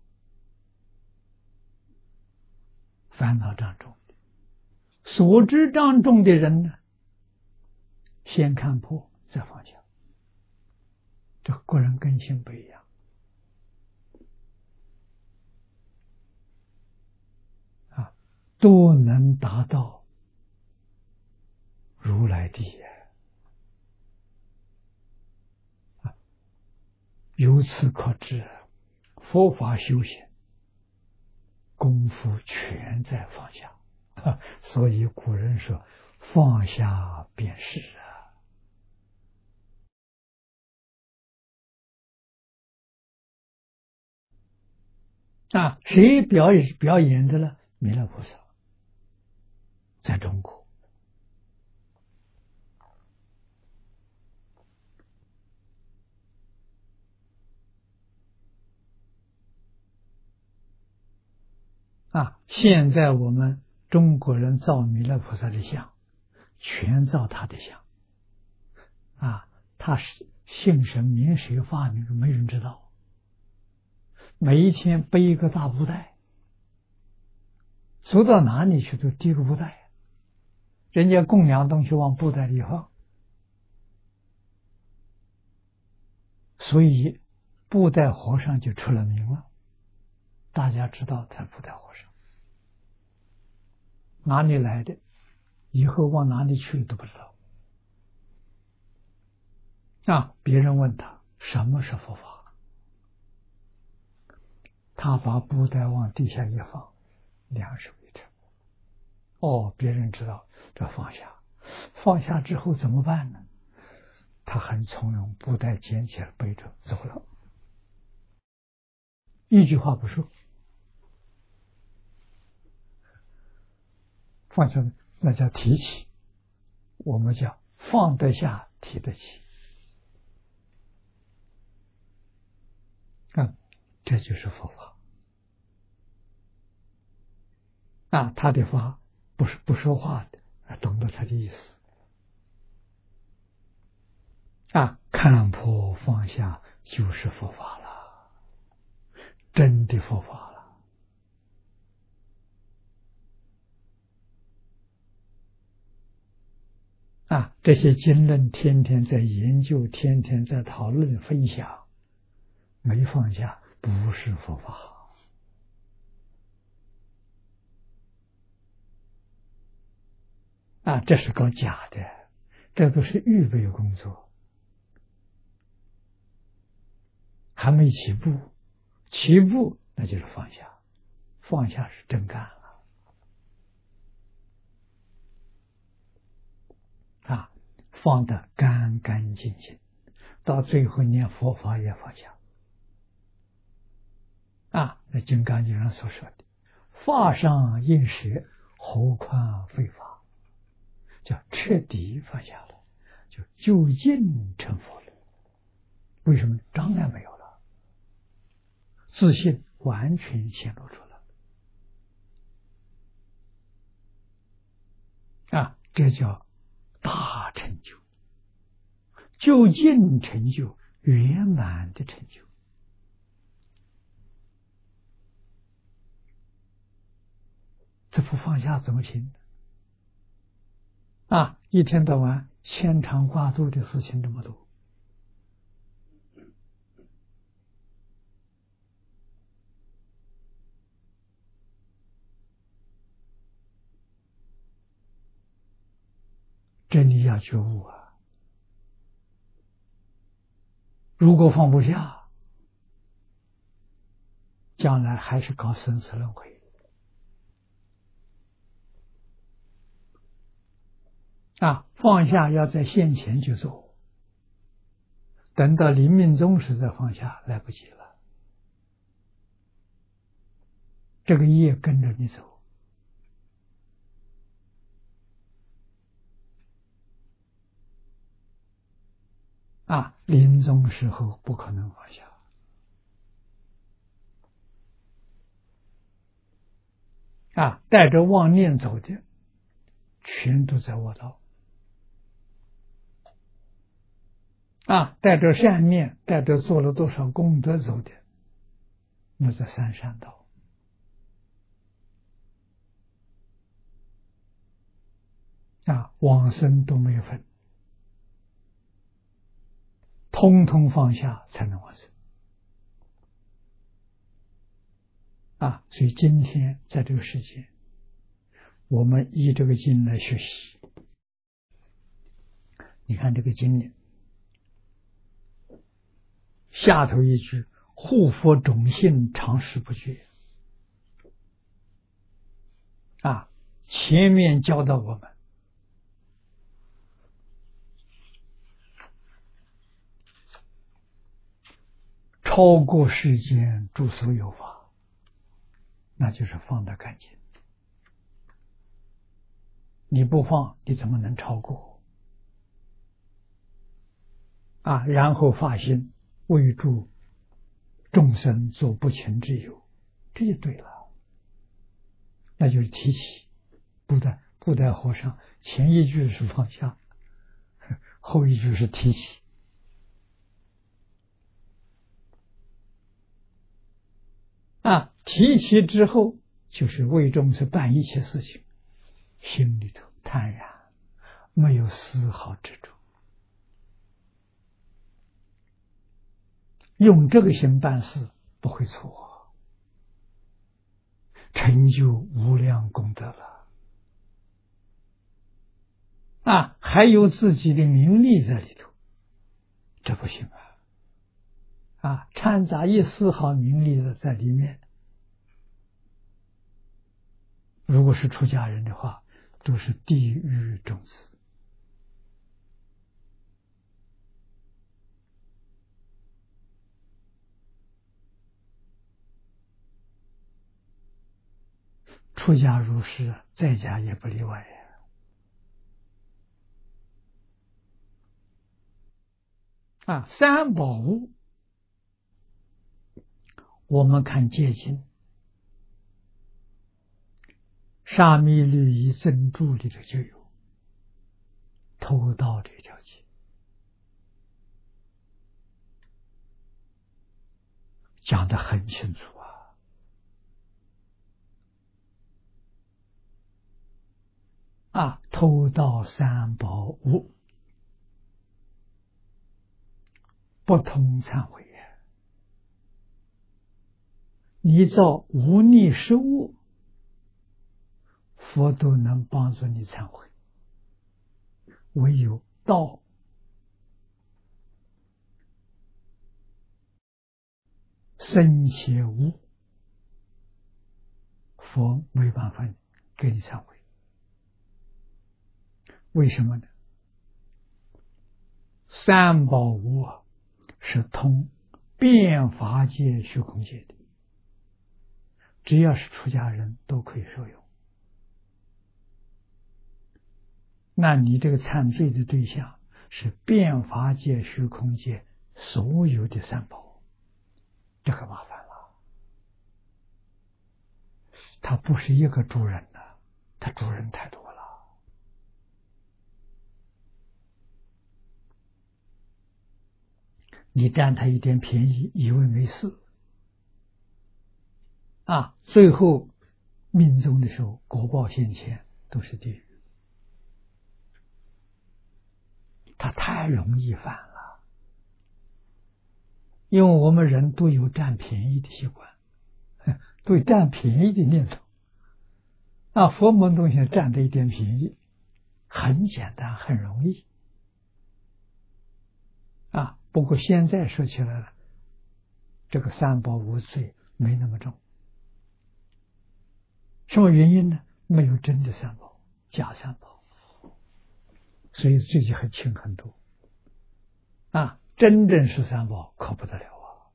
烦恼障重，所知障重的人呢，先看破再放下。这个人根性不一样啊，都能达到如来地呀！啊，由此可知，佛法修行功夫全在放下。啊，所以古人说：“放下便是啊。”啊，谁表演表演的呢？弥勒菩萨，在中国。啊，现在我们中国人造弥勒菩萨的像，全造他的像。啊，他是姓神名谁发明的，没人知道。每一天背一个大布袋，走到哪里去都提个布袋，人家供养东西往布袋里放，所以布袋和尚就出了名了，大家知道他布袋和尚哪里来的，以后往哪里去都不知道。啊，别人问他什么是佛法，他把布袋往地下一放，两手一撑，哦，别人知道这放下，放下之后怎么办呢？他很从容，布袋捡起来背着走了，一句话不说。放下那叫提起，我们叫放得下提得起。啊，这就是佛法。啊，他的法不是不说话的，啊，懂得他的意思。啊，看破放下就是佛法了，真的佛法了。啊，这些经论天天在研究，天天在讨论分享，没放下不是佛法。啊，这是搞假的，这都是预备工作，还没起步，起步那就是放下，放下是真干了。啊，放得干干净净，到最后念佛法也放下。啊，那《金刚经》上所说的“法上应舍，何况非法”，叫彻底放下了，就究竟成佛了。 为什么？障碍没有了，自信完全显露出来啊！这叫大成就，究竟成就，圆满的成就。这不放下怎么行啊？一天到晚牵肠挂肚的事情这么多，这你要觉悟啊！如果放不下，将来还是搞生死轮回啊！放下要在现前就做，等到临命终时再放下，来不及了。这个业跟着你走啊！临终时候不可能放下啊！带着妄念走的，全都在卧道啊！带着善念，带着做了多少功德走的，那在三善道啊！往生都没有分，通通放下才能往生啊！所以今天在这个世界，我们依这个经来学习。你看这个经里下头一句“护佛种性，常时不绝”啊，前面教导我们超过世间诸所有法，那就是放得干净。你不放，你怎么能超过啊？然后发心为助众生做不情之友，这就对了。那就是提起布袋布袋和尚前一句是放下，后一句是提起啊。提起之后就是为众生办一切事情，心里头坦然，没有丝毫执着，用这个心办事不会错，成就无量功德了啊！还有自己的名利在里头，这不行啊！啊，掺杂一丝毫名利的在里面，如果是出家人的话，都是地狱种子。出家如是，在家也不例外呀。啊，三宝物，我们看戒经，沙弥律仪真注里头就有偷盗这条戒，讲得很清楚啊。啊，偷盗三宝物，不通忏悔呀！你造无逆失恶，佛都能帮助你忏悔，唯有道生邪恶，佛没办法给你忏悔。为什么呢？三宝无啊，是通遍法界虚空界的，只要是出家人都可以受用。那你这个忏罪的对象是遍法界虚空界所有的三宝，这个麻烦了。他不是一个主人呐、啊，他主人太多了。你占他一点便宜，以为没事啊，最后命中的时候，果报现前，都是地狱。他太容易犯了，因为我们人都有占便宜的习惯，都有占便宜的念头。啊，佛门东西占这一点便宜，很简单，很容易。啊，不过现在说起来了，这个三宝无罪没那么重。什么原因呢？没有真的三宝，假三宝，所以罪就很轻很多。啊，真正是三宝可不得了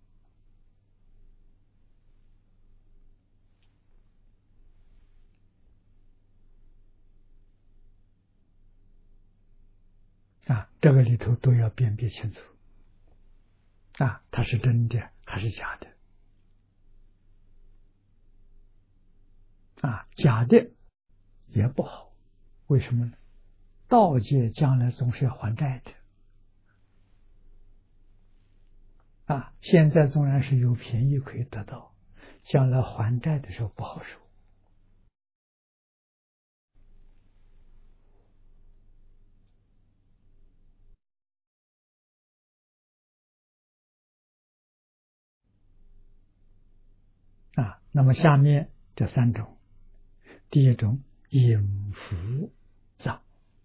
啊！啊，这个里头都要辨别清楚。啊，它是真的还是假的？啊，假的也不好，为什么呢？道界将来总是要还债的。啊，现在纵然是有便宜可以得到，将来还债的时候不好受。啊，那么下面这三种，第一种引福藏，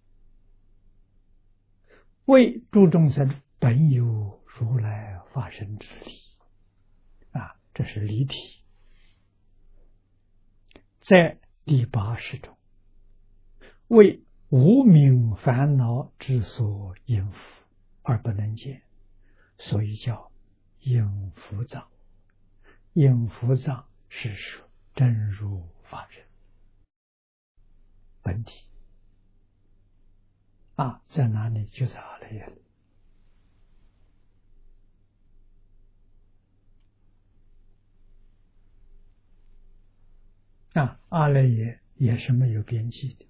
为诸众生本有如来法身之理。啊，这是离体。在第八识中，为无明烦恼之所应伏而不能见，所以叫应伏藏。应伏藏是说真如法身本体。啊，在哪里？就在阿赖耶。啊，阿赖耶也是没有边际的，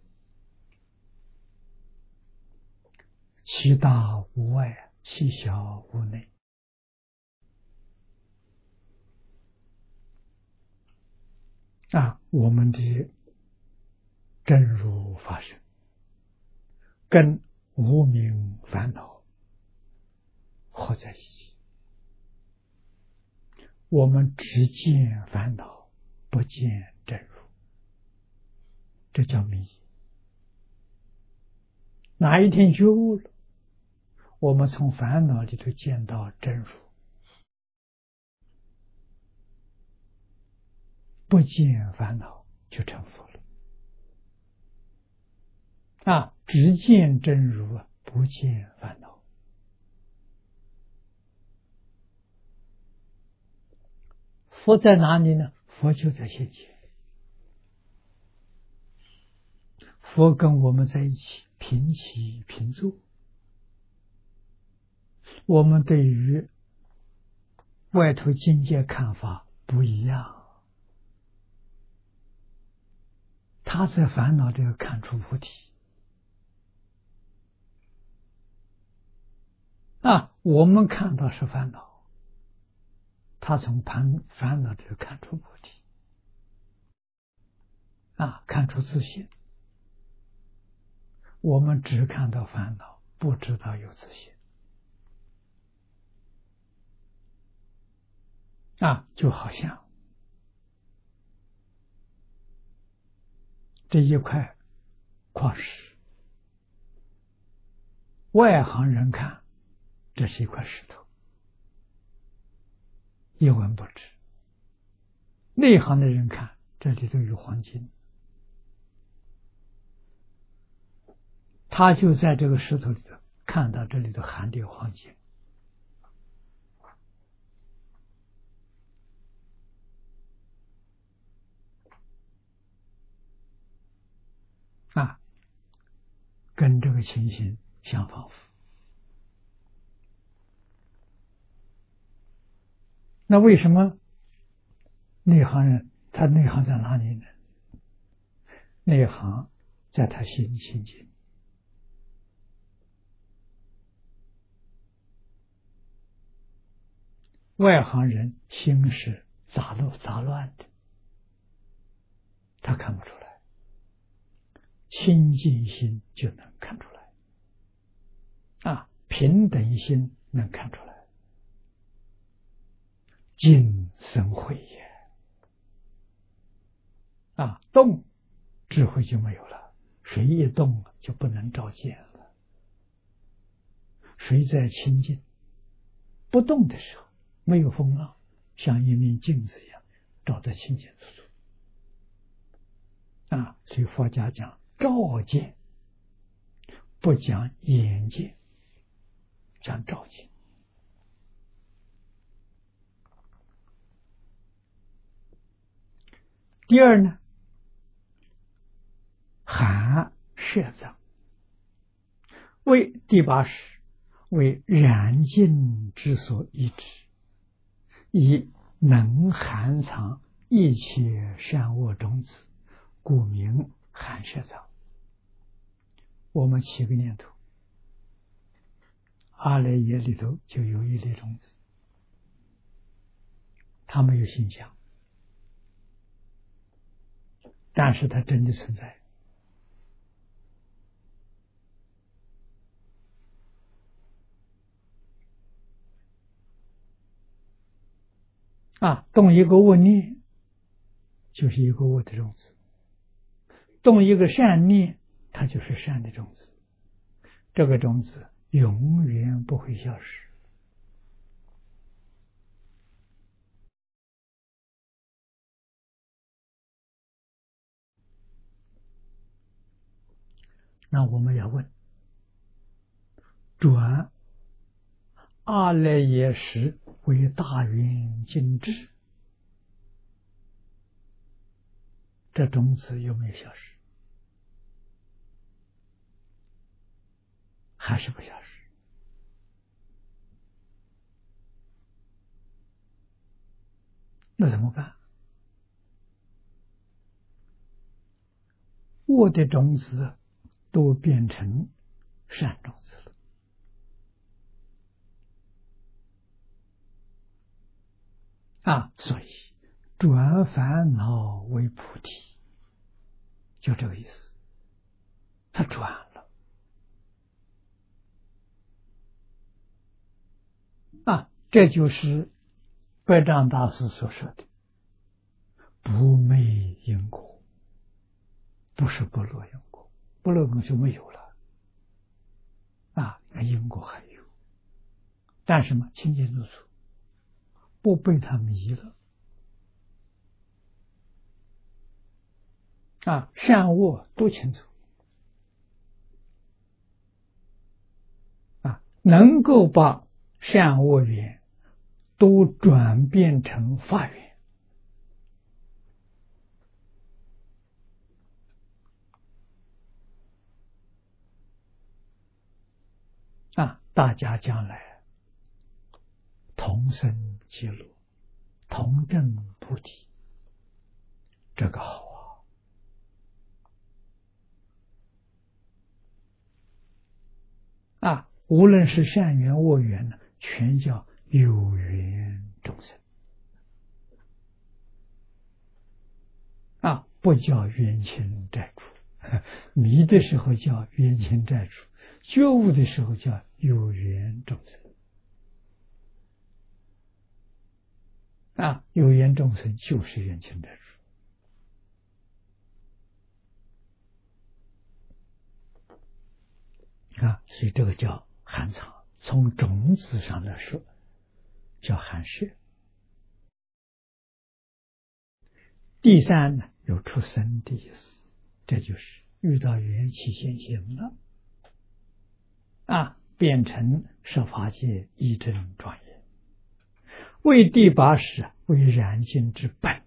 其大无外，其小无内。啊，我们的真如法身跟无明烦恼合在一起，我们只见烦恼，不见真如，这叫迷。哪一天觉悟了，我们从烦恼里头见到真如，不见烦恼就成佛了。啊，只见真如啊，不见烦恼。佛在哪里呢？佛就在现前。佛跟我们在一起，平起平坐。我们对于外头境界看法不一样。他在烦恼这个看出菩提。啊，我们看到是烦恼，他从烦烦恼这个看出菩提。啊，看出自信。我们只看到烦恼，不知道有自信。啊，就好像这一块矿石，外行人看这是一块石头，一文不值；内行的人看这里头有黄金，他就在这个石头里头看到这里头含的有黄金。啊，跟这个情形相仿佛。 那为什么内行人他内行在哪里呢？内行在他心清净，外行人心是杂乱杂乱的，他看不出来，清净心就能看出来，啊，平等心能看出来，静生慧也，啊，动智慧就没有了，水一动就不能照见了。水在清净不动的时候，没有风浪，像一面镜子一样，照得清清楚楚。啊，所以佛家讲照见，不讲眼见，讲照见。第二呢，寒摄藏，为第八识，为然境之所依止，以能含藏一切善恶种子，故名寒摄藏。我们起个念头，阿赖耶里头就有一粒种子，它没有形象，但是它真的存在。啊，动一个恶念，就是一个恶的种子；动一个善念，它就是善的种子。这个种子永远不会消失。那我们要问：转阿赖耶识为大圆净智，这种子有没有消失？还是不消失？那怎么办？恶的种子都变成善种子了。啊，所以转烦恼为菩提，就这个意思。他转了啊，这就是白丈大师所说的不昧因果，不是不落因果，不落因果就没有了啊，因果还有，但是嘛，清清楚楚，不被他迷了啊，善恶都清楚啊，能够把善恶缘都转变成法缘啊，大家将来同生极乐，同证菩提，这个好啊！啊，无论是善缘恶缘呢，全叫有缘众生啊，不叫冤亲债主。迷的时候叫冤亲债主，觉悟的时候叫有缘众生啊，有缘众生就是冤亲债主啊，所以这个叫含藏。从种子上来说，叫含摄。第三呢，有出生的意思，这就是遇到缘起现行了啊，变成十法界一真庄严。为第八识，为然境之本，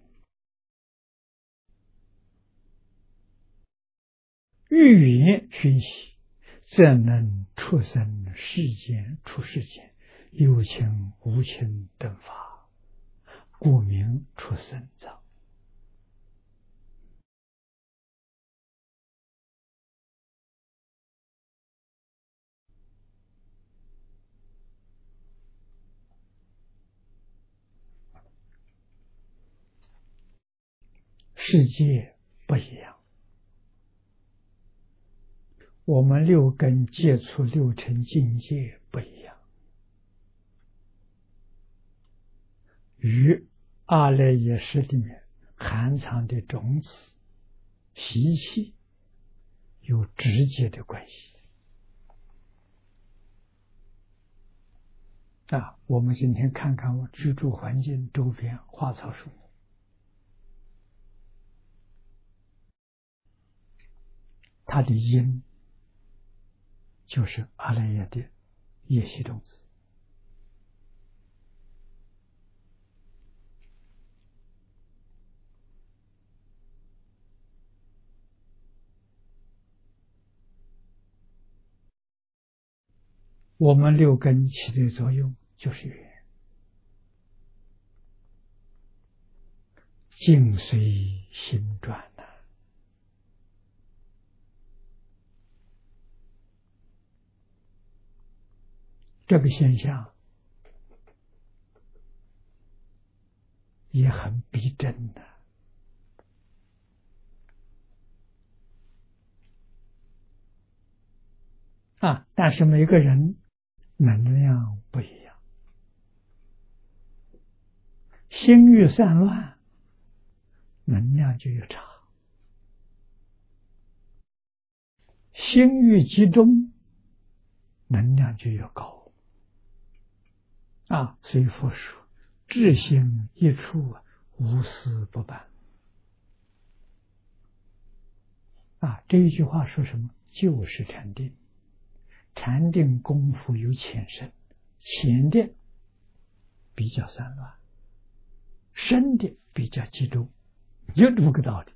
欲言熏习，则能出生世间出世间有情无情等法故名出生藏。世界不一样，我们六根接触六尘境界不一样，与阿赖耶识里面含藏的种子习气有直接的关系。啊，我们今天看看我居住环境周边花草树木，它的因就是阿赖耶的业习种子。我们六根起的作用就是缘，境随心转呐、啊。这个现象也很逼真的啊，但是每个人能量不一样，心欲散乱，能量就越差；心欲集中，能量就越高。啊，所以佛说，至心一处，无事不办。啊，这一句话说什么？就是禅定。禅定功夫有浅深，浅的比较散乱，深的比较集中，就这么个道理。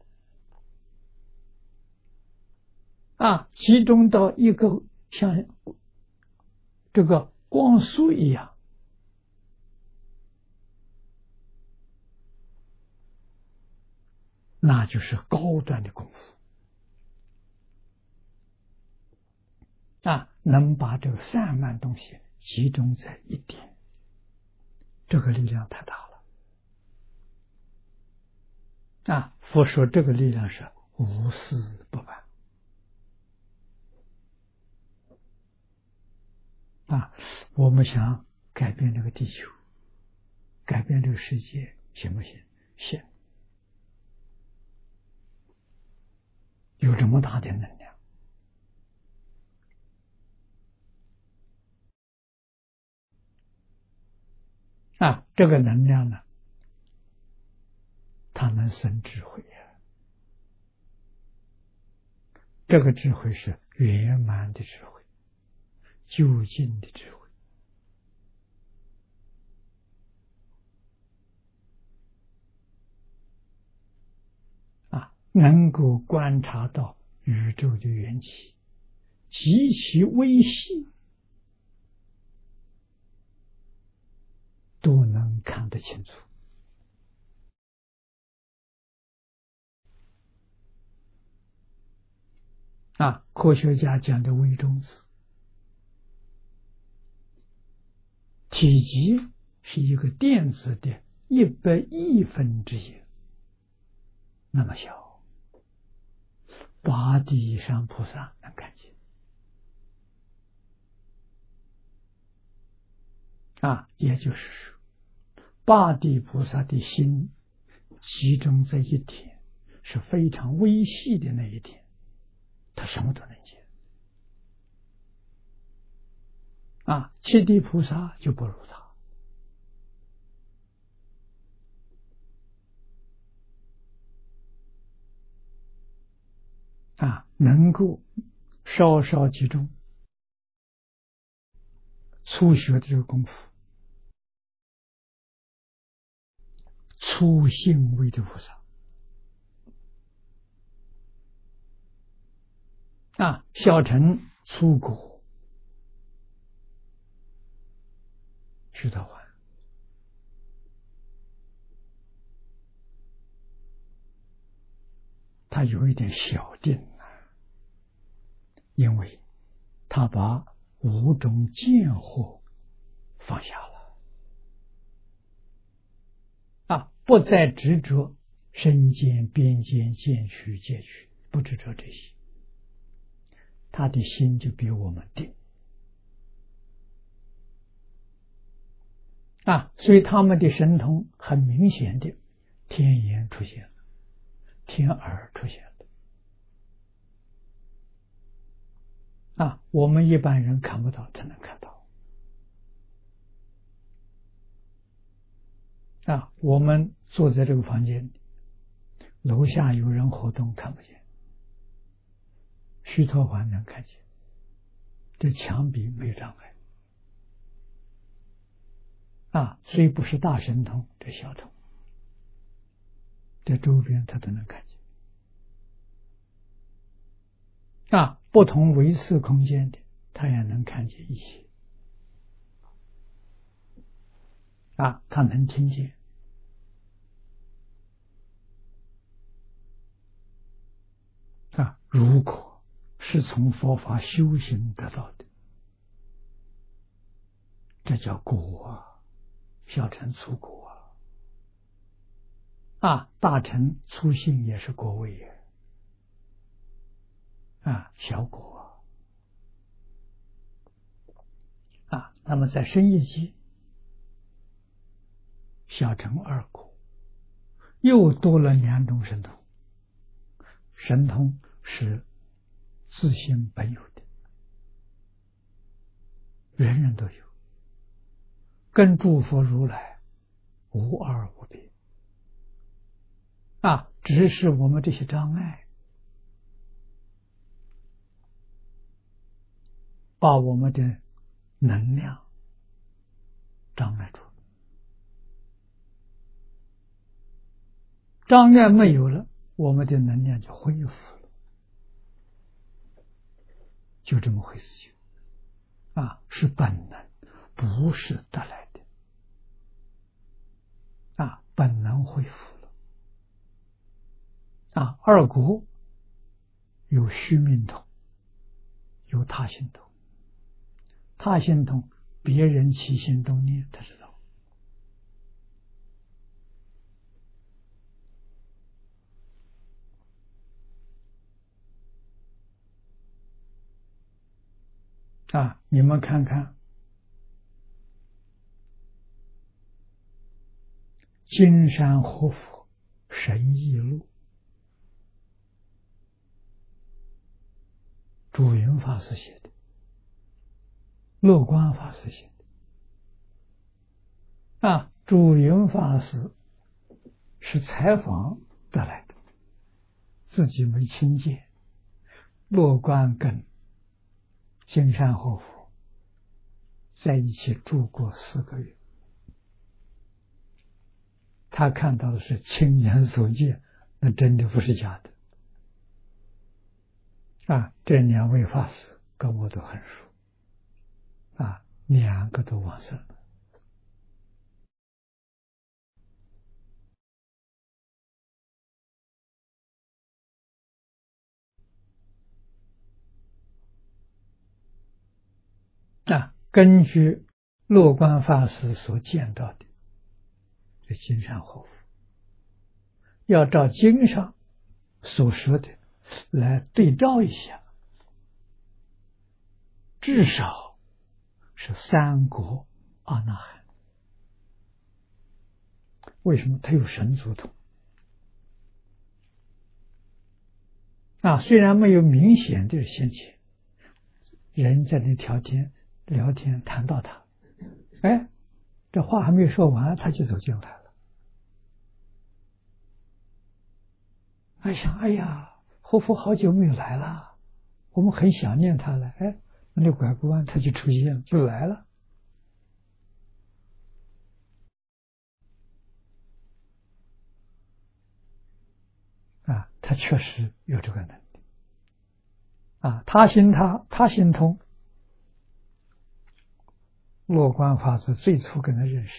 啊，集中到一个像这个光速一样，那就是高端的功夫。啊，能把这个散漫东西集中在一点，这个力量太大了。啊，佛说这个力量是无私不办。啊，我们想改变这个地球，改变这个世界，行不行？行，有这么大的能量。啊，这个能量呢，它能生智慧呀。这个智慧是圆满的智慧，究竟的智慧。啊，能够观察到宇宙的缘起，极其微细，都能看得清楚。啊，科学家讲的微中子，体积是一个电子的一百亿分之一，那么小，八地以上菩萨能看见。啊，也就是说，八地菩萨的心集中在一点，是非常微细的那一点，他什么都能见。啊，七地菩萨就不如他。啊，能够稍稍集中，初学的这个功夫，粗性位的菩萨。啊，小乘粗果，须陀洹。 他有一点小定啊，因为他把五种见惑放下了啊，不再执着身见、边见、见取、戒取，不执着这些，他的心就比我们定啊，所以他们的神通很明显的天眼出现了，天耳出现了啊，我们一般人看不到，才能看到啊。我们坐在这个房间里，楼下有人活动看不见，须陀洹能看见，这墙壁没有障碍啊，所以不是大神通，这小通，在周边他都能看见啊。不同维次空间的，他也能看见一些啊，他能听见啊。如果是从佛法修行得到的，这叫果啊，小乘粗果啊，啊，大乘粗性也是果位也啊，小果啊，啊，那么在深一级，小乘二果，又多了两种神通，神通是自性本有的，人人都有，跟诸佛如来无二无别啊，只是我们这些障碍把我们的能量障碍住了，障碍没有了，我们的能量就恢复了，就这么回事情啊，是本能，不是得来的啊，本能恢复了啊。二果有虚命通，有他心通，他心通别人起心动念他知道啊。你们看看金山活佛神异录，主云法师写的，乐观法师写的啊。主云法师是采访得来的，自己没亲见。乐观跟金山活佛在一起住过四个月，他看到的是亲眼所见，那真的不是假的啊。这两位法师跟我都很熟啊，两个都往生了啊。根据乐观法师所见到的这金山活佛，要照经上所说的来对照一下，至少是三国阿那含。为什么？他有神足通啊，虽然没有明显的现前，人在那聊天聊天谈到他，哎，这话还没有说完，他就走进来了。哎想，哎呀，活佛好久没有来了，我们很想念他了。哎，那拐个弯他就出现了，就来了。啊，他确实有这个能力啊，他心他他心通。乐观法师最初跟他认识，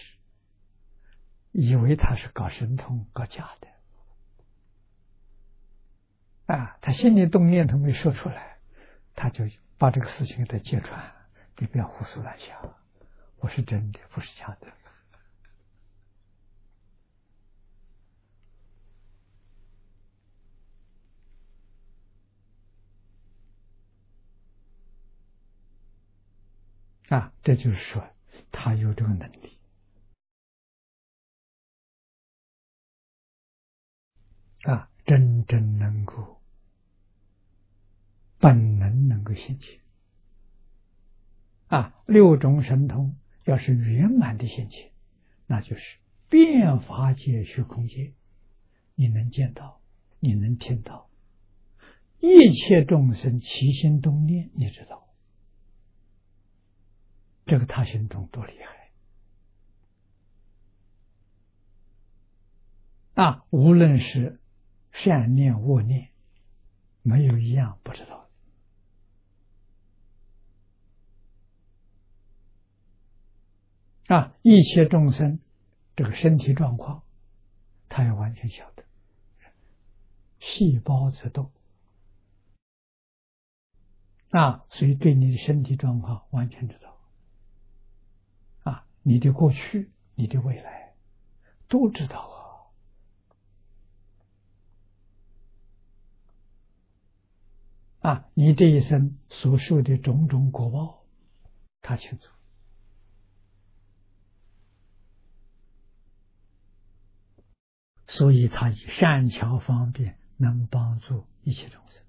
以为他是搞神通搞假的啊，他心里动念头没说出来，他就把这个事情给他揭穿，你不要胡思乱想，我是真的，不是假的。啊，这就是说他有这个能力啊，真正能够本能能够现前啊，六种神通要是圆满的现前，那就是遍法界虚空界，你能见到，你能听到，一切众生起心动念，你知道，这个他心中多厉害啊！无论是善念恶念，没有一样不知道的啊！一切众生这个身体状况，他也完全晓得，细胞之动啊，所以对你的身体状况完全知道啊，你的过去，你的未来都知道啊！啊，你这一生所受的种种果报，他清楚。所以他以善巧方便能帮助一切众生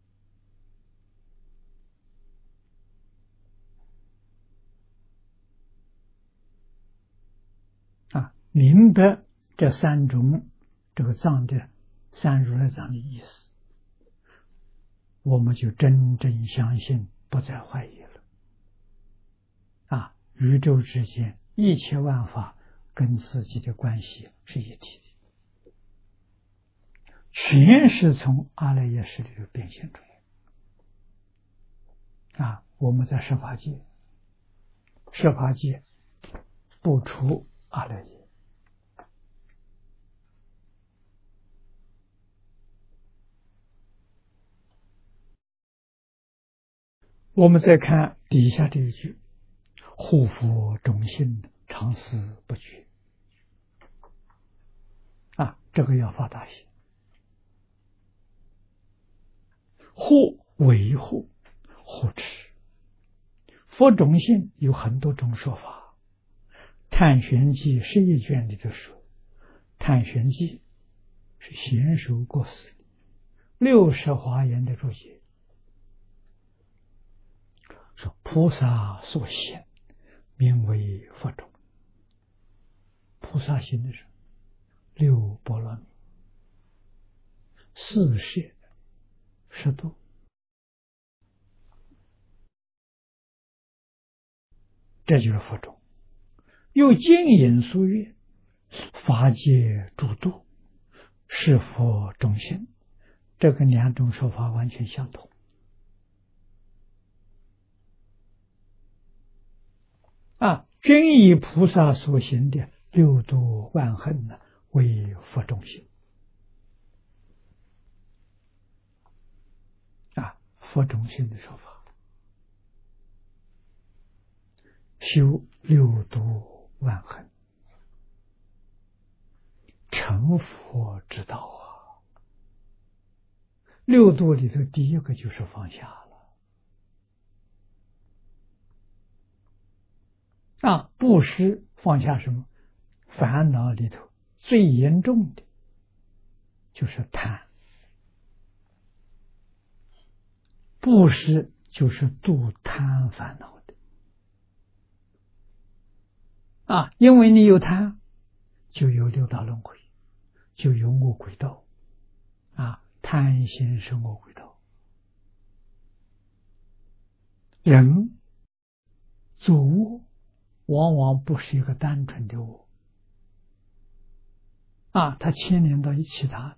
啊，明白这三种这个藏的三如来藏的意思，我们就真正相信，不再怀疑了啊！宇宙之间一切万法跟自己的关系是一体的，全是从阿赖耶识里头变现出来啊！我们在十法界，十法界不除阿赖耶。我们再看底下这一句：护佛众信，常思不绝啊，这个要发大心。护维护护持，佛种性有很多种说法。探玄记十一卷里头说，探玄记是贤首过世的六十华严的注解，说菩萨所现，名为佛种。菩萨行的是六波罗蜜、四摄、十度，这就是佛种。又经引书曰：法界诸度，是佛种性。这个两种说法完全相同啊！均以菩萨所行的六度万行呢，为佛种性啊，佛种性的说法，修六度万行，成佛之道啊！六度里头第一个就是放下了啊！布施放下什么？烦恼里头最严重的就是贪，布施就是度贪烦恼的啊！因为你有贪，就有六道轮回，就有恶鬼道啊！贪心是恶鬼道。人做恶往往不是一个单纯的恶啊，它牵连到其他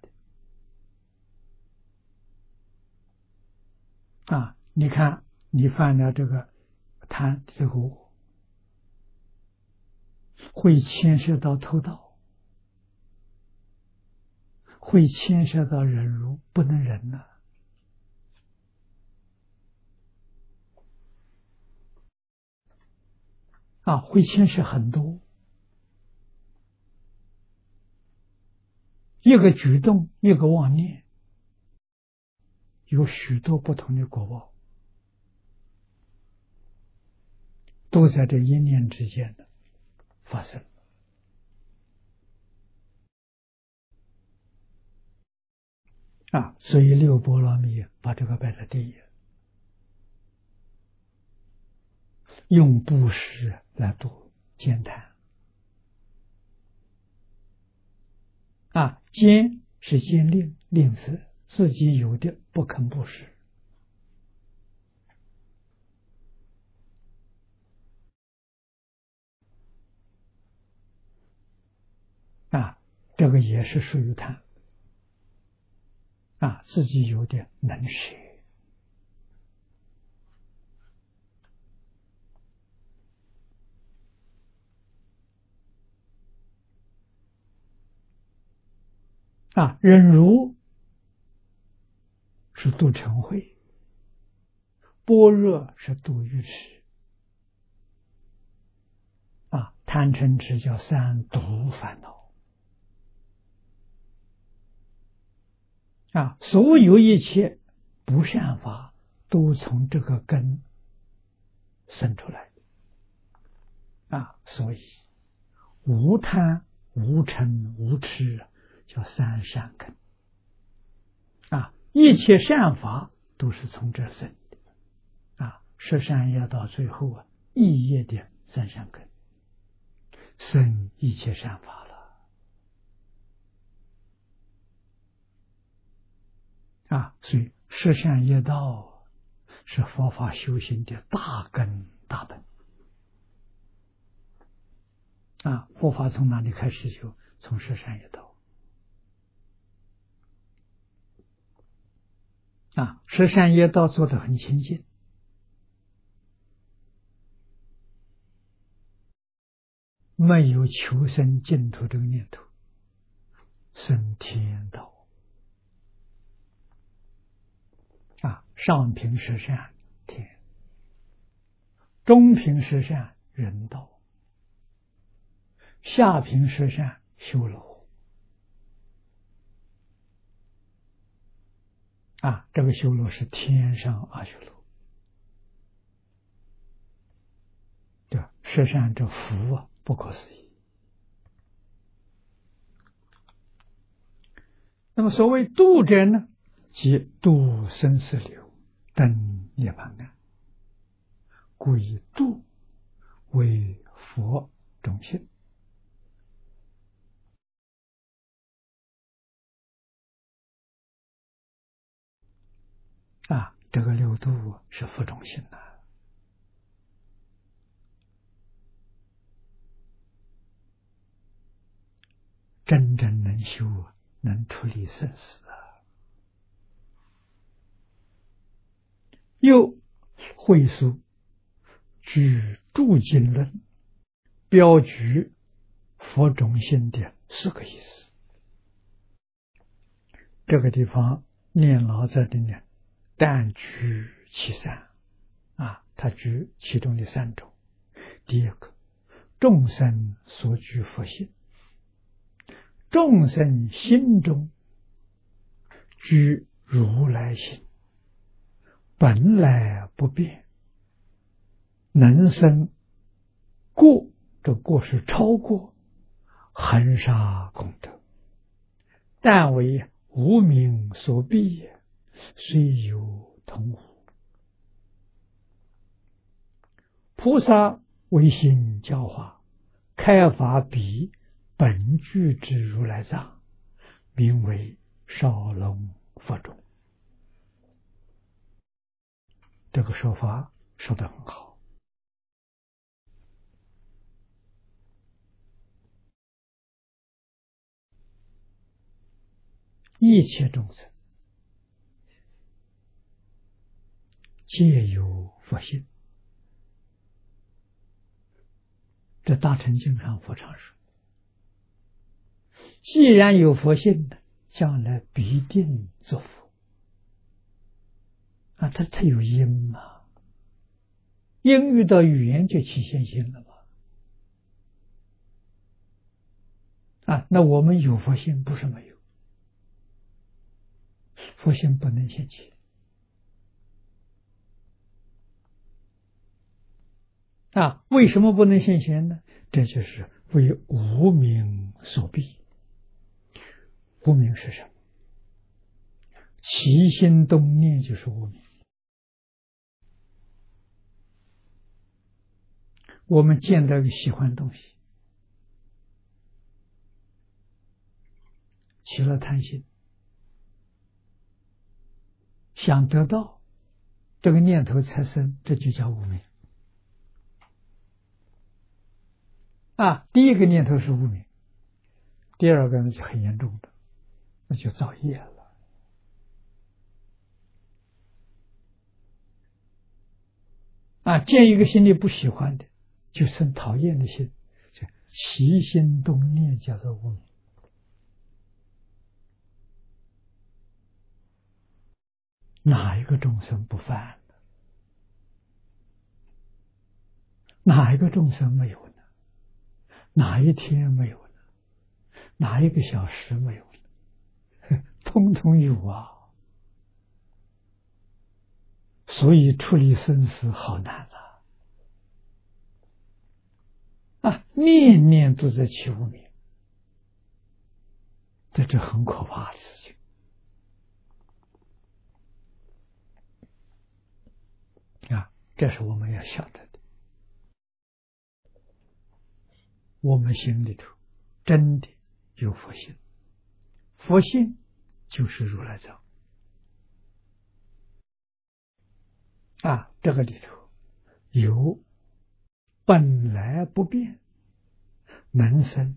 的啊。你看你犯了这个贪这个恶，会牵涉到偷盗， 会牵涉到忍辱，不能忍了。啊，会牵涉很多，一个举动，一个妄念，有许多不同的果报，都在这一念之间的发生。啊，所以六波罗蜜把这个摆在第一，用布施来度慳贪。啊，坚是坚令，令是自己有的不肯布施。啊，这个也是属于贪。啊，自己有的能舍。啊，忍辱是度嗔恚，般若是度愚痴。啊，贪嗔痴叫三毒烦恼。啊，所有一切不善法都从这个根生出来。啊，所以无贪、无嗔、无痴叫三善根。啊，一切善法都是从这生的。啊，十善业到最后啊，一业的三善根生一切善法了。啊，所以十善业道是佛法修行的大根大本。啊，佛法从哪里开始修？从十善业道。啊，十善业道做得很清净，没有求生净土这个念头，生天道。啊，上品十善天，中品十善人道，下品十善修罗。啊，这个修罗是天上阿修罗。对吧？十善这福啊，不可思议。那么所谓度者呢，即度生死流，登涅槃岸，故以度为佛种性。啊，这个六度是佛种性的。真正能修，能处理生死啊。又会述举诸经论，标举佛种性的四个意思。这个地方念老在里面，但举其三啊，他举其中的三种。第一个，众生所具佛性，众生心中具如来心，本来不变，能生过，这过是超过恒沙功德，但为无明所蔽也，虽有同无。菩萨为心教化，开发彼本具之如来藏，名为少龙佛种。这个说法说得很好。一切众生皆有佛性，这大乘经上佛常说，既然有佛性的， 将来必定作佛啊！他他有因嘛？因遇到语言就起现行了嘛？啊，那我们有佛性不是没有，佛性不能现起啊！为什么不能现前呢？这就是为无明所逼。无明是什么？起心动念就是无明。我们见到一个喜欢的东西，起了贪心，想得到，这个念头才生，这就叫无明。啊，第一个念头是无明，第二个呢就很严重的，那就造业了。啊，见一个心里不喜欢的，就生讨厌的心，就起心动念叫做无明。哪一个众生不犯？哪一个众生没有呢？哪一天没有呢？哪一个小时没有呢？通通有啊！所以处理生死好难啊！啊，念念都在起无明，这是很可怕的事情啊！这是我们要晓得的。我们心里头真的有佛性，佛性就是如来藏啊！这个里头有本来不变，能生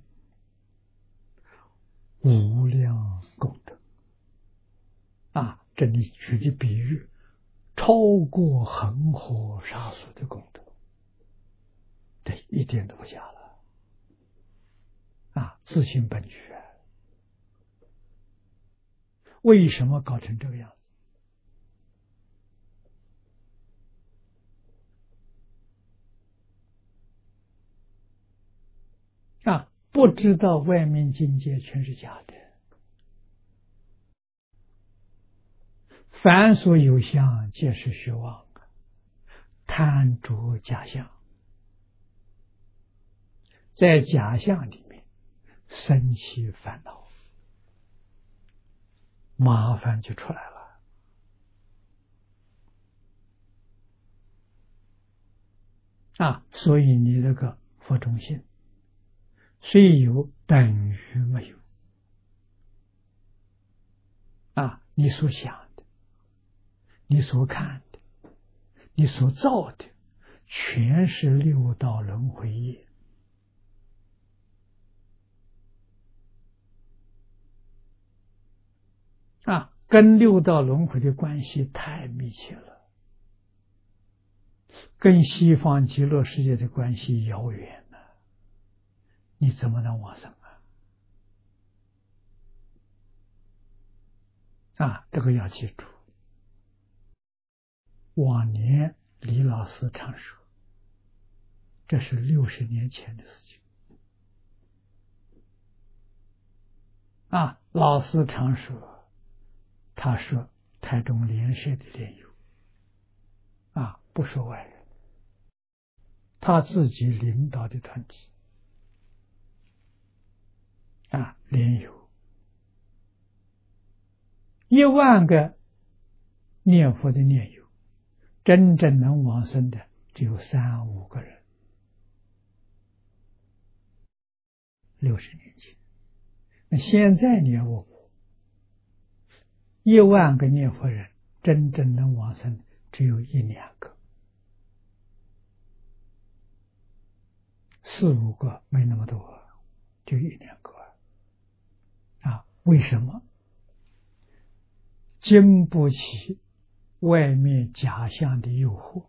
无量功德啊！这里举的比喻，超过恒河沙数的功德，对，一点都不假了啊！自性本具，为什么搞成这个样子啊？不知道外面境界全是假的，凡所有相，皆是虚妄，贪着假象，在假象里面生起烦恼，麻烦就出来了啊！所以你这个佛中心虽有，等于没有啊！你所想的，你所看的，你所造的，全是六道轮回业啊！跟六道轮回的关系太密切了，跟西方极乐世界的关系遥远了，你怎么能往生啊？啊，这个要记住。往年李老师常说，这是六十年前的事情啊。老师常说，他说台中联社的莲友啊，不说外人，他自己领导的团体啊，莲友一万个念佛的念友，真正能往生的只有三五个人。六十年前，那现在你要问我，一万个念佛人，真正能往生只有一两个，四五个没那么多，就一两个啊？为什么？经不起外面假象的诱惑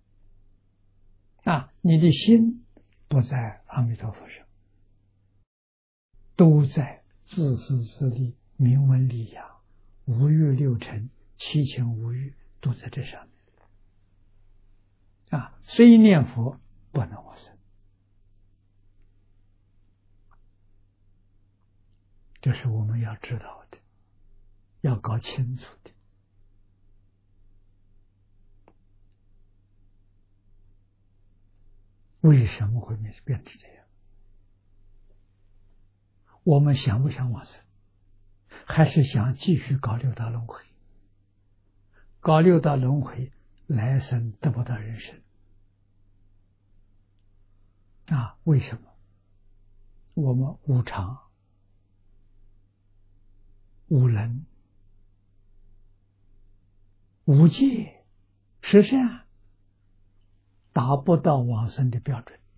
啊！你的心不在阿弥陀佛上， 都在自私自利、名闻利养、五欲六尘、七情五欲，都在这上面。啊，虽念佛不能往生，这是我们要知道的，要搞清楚的。为什么会变变成这样？我们想不想往生？还是想继续搞六道轮回？搞六道轮回，来生得不到人生。啊，为什么？我们无常、无能、无戒、十善，达不到往生的标准。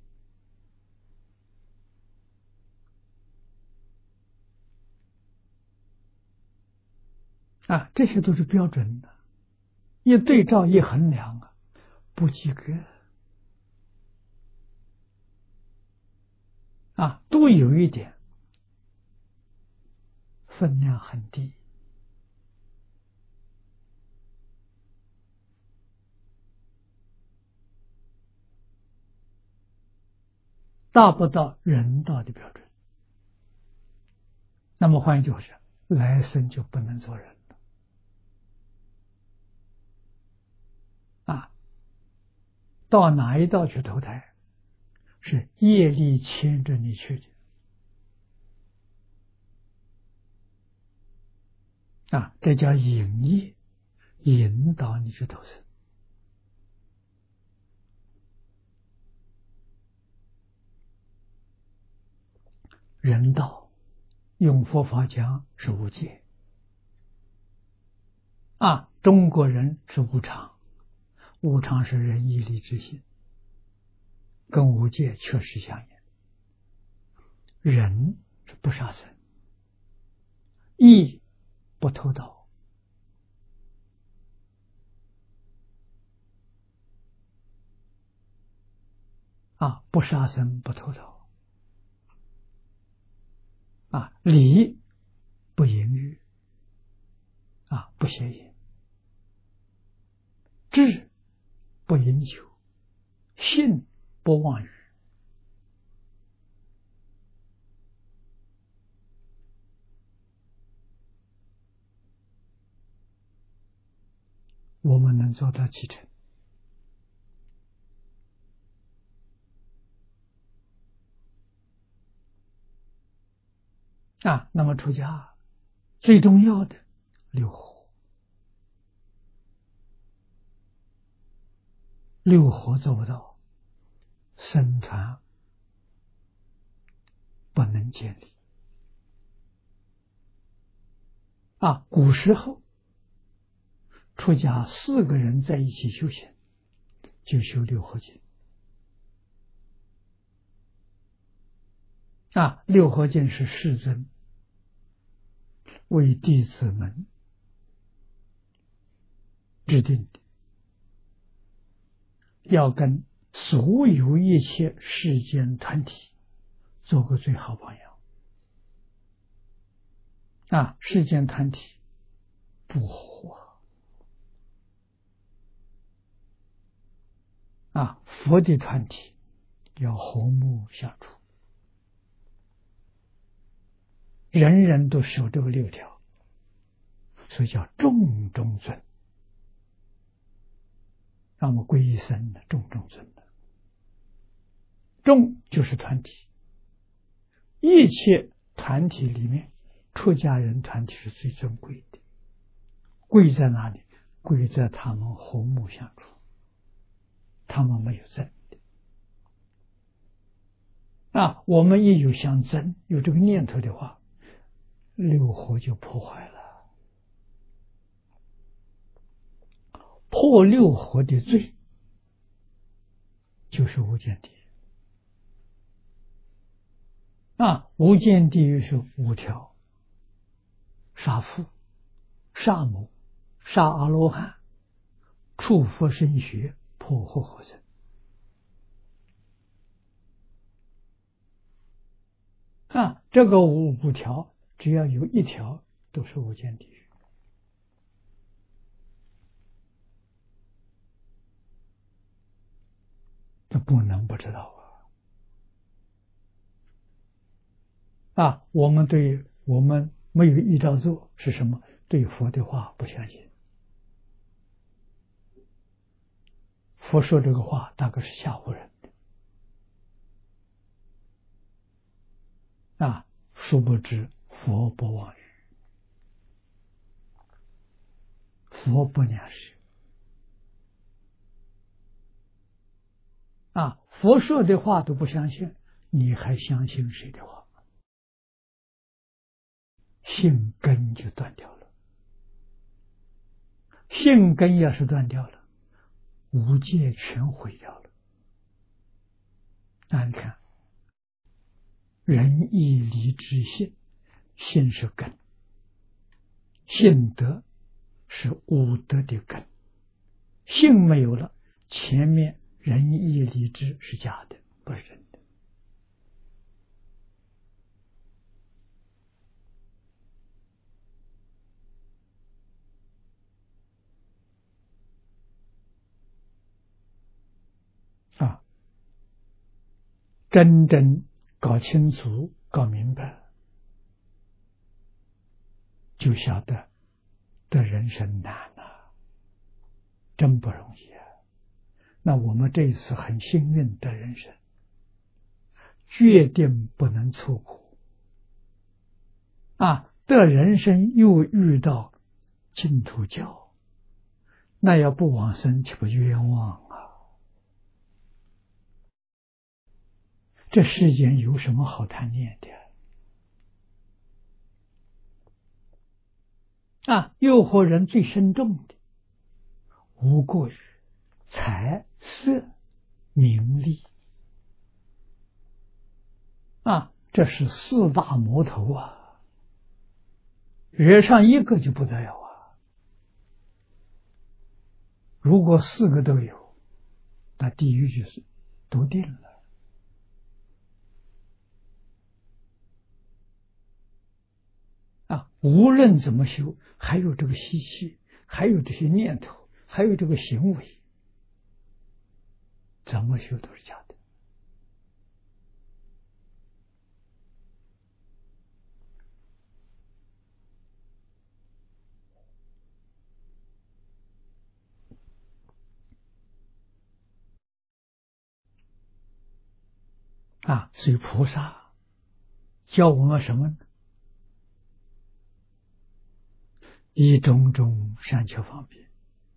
啊，这些都是标准的，一对照一衡量啊，不及格。啊，都有一点分量很低。达不到人道的标准。那么换一句话说，来生就不能做人了。啊，到哪一道去投胎？是业力牵着你去的。啊，这叫引业，引导你去投生。人道用佛法讲是无戒。啊，中国人是无常，无常是人义理之心，跟无戒确实相应。人是不杀生，义不偷盗，啊，不杀生不偷盗，啊，礼不淫欲，啊，不邪淫，智不饮酒，信不妄语。我们能做到几成？啊，那么出家最重要的六合，六合做不到，僧团不能建立。啊，古时候出家四个人在一起修行，就修六合经。啊，六合经是世尊为弟子们制定的，要跟所有一切世间团体做个最好榜样。啊，世间团体不和，啊，佛的团体要和睦相处，人人都守这个六条，所以叫众中尊。让我们皈依僧的众中尊的，众就是团体，一切团体里面，出家人团体是最尊贵的。贵在哪里？贵在他们和睦相处，他们没有争的。啊，我们一有相争，有这个念头的话，六合就破坏了。破六合的罪就是无间地狱。啊，无间地狱是五条：杀父、杀母、杀阿罗汉、触佛身血、破活火身。啊， 这个五五条只要有一条都是无间地狱。这不能不知道啊！啊，我们对我们没有依照做是什么？对佛的话不相信。佛说这个话大概是吓唬人的啊，殊不知佛不妄语，佛不两舌啊！佛说的话都不相信，你还相信谁的话？信根就断掉了。信根要是断掉了，无戒全毁掉了。那你看，仁义礼智信，信是根，信德是五德的根。信没有了，前面仁义礼智是假的，不是真的。啊，真正搞清楚、搞明白，就晓得得人生难啊，真不容易啊。那我们这一次很幸运得人生，决定不能错过啊！得人生又遇到净土教，那要不往生岂不冤枉啊？这世间有什么好贪念的啊？诱惑人最深重的，无过于财色名利啊，这是四大魔头啊，惹上一个就不得了啊！如果四个都有，那地狱就是笃定了。啊，无论怎么修，还有这个习气，还有这些念头，还有这个行为，怎么修都是假的。啊，所以菩萨教我们什么呢？以种种善巧方便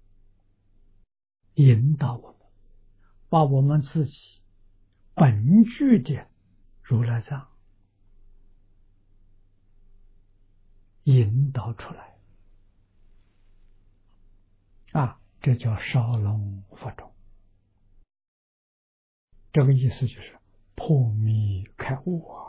引导我们，把我们自己本具的如来藏引导出来啊，这叫烧龙佛种。这个意思就是破迷开悟啊。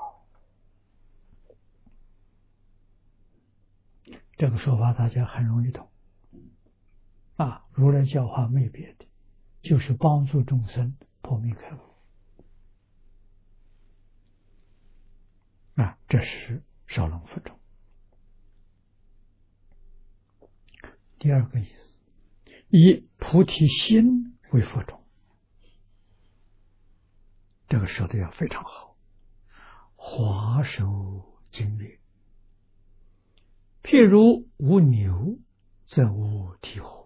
这个说法大家很容易懂啊，如来教化没别的，就是帮助众生破迷开悟啊，这是烧龙佛种。第二个意思，以菩提心为佛种，这个说的要非常好。华首经略，譬如无牛，则无醍醐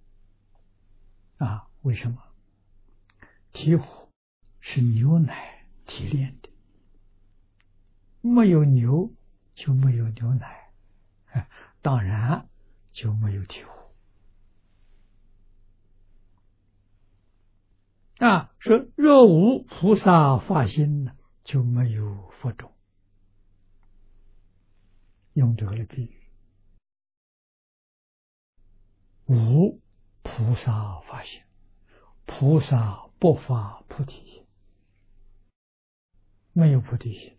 啊？为什么？醍醐是牛奶提炼的，没有牛就没有牛奶，当然就没有醍醐啊。说若无菩萨发心呢，就没有佛种。用这个来比喻，无菩萨发心，菩萨不发菩提心，没有菩提心，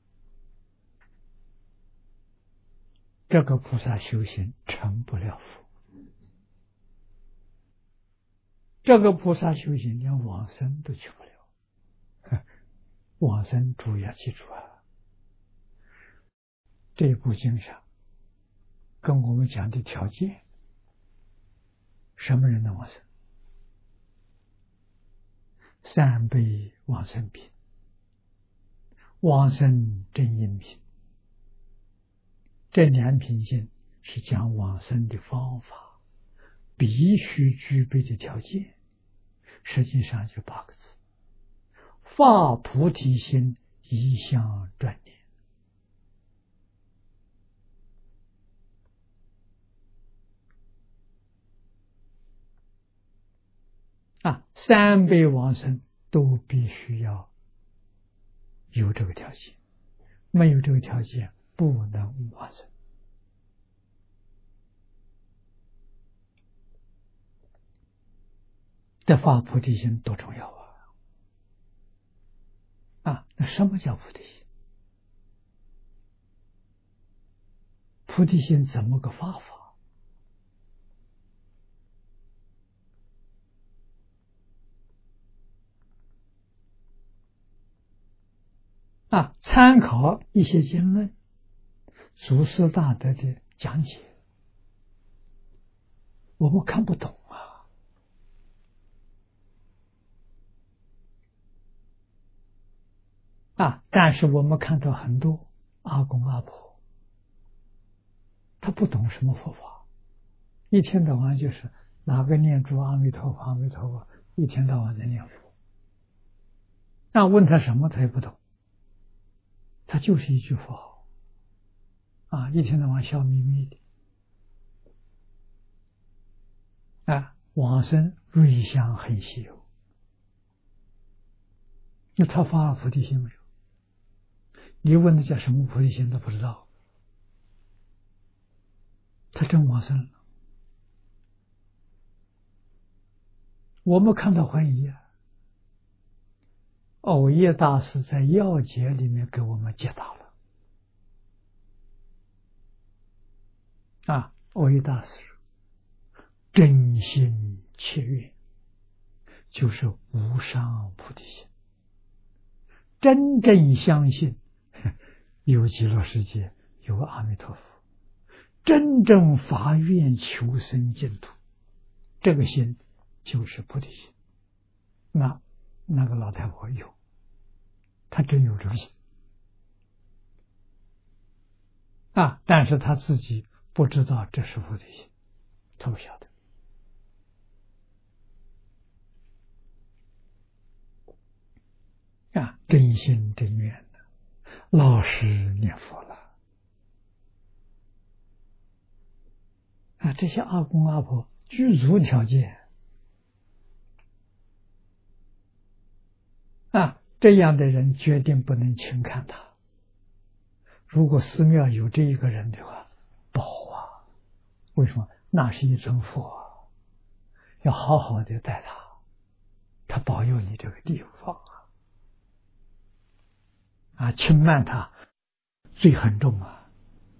这个菩萨修行成不了佛。这个菩萨修行连往生都去不了。往生主要记住啊， 这部经上跟我们讲的条件，什么人能往生？三辈往生品，往生正因品。这两品经是讲往生的方法，必须具备的条件，实际上就八个字：发菩提心，一向专念。啊，三辈往生都必须要有这个条件，没有这个条件不能往生。这发菩提心多重要啊！啊，那什么叫菩提心？菩提心怎么个发法？啊，参考一些经论，祖师大德的讲解，我们看不懂啊。啊，但是我们看到很多阿公阿婆，他不懂什么佛法，一天到晚就是哪个念珠阿弥陀佛阿弥陀佛，一天到晚在念佛。那问他什么他也不懂，他就是一句佛号啊，一天到晚笑眯眯的啊，往生瑞相很稀有。那他发了菩提心没有？你问他叫什么菩提心，他不知道。他真往生了。我们看到怀疑啊，藕叶大师在要解里面给我们解答了。啊，藕叶大师真心切愿，就是无上菩提心，真正相信有极乐世界，有阿弥陀佛，真正发愿求生净土，这个心就是菩提心。那那个老太婆有，她真有这个心啊，但是她自己不知道这是菩提心，她不晓得啊，真心真愿的，老实念佛了啊，这些阿公阿婆具足条件啊，这样的人决定不能轻看他。如果寺庙有这一个人的话，不好啊！为什么？那是一尊佛，要好好的待他，他保佑你这个地方啊！啊，轻慢他，罪很重啊！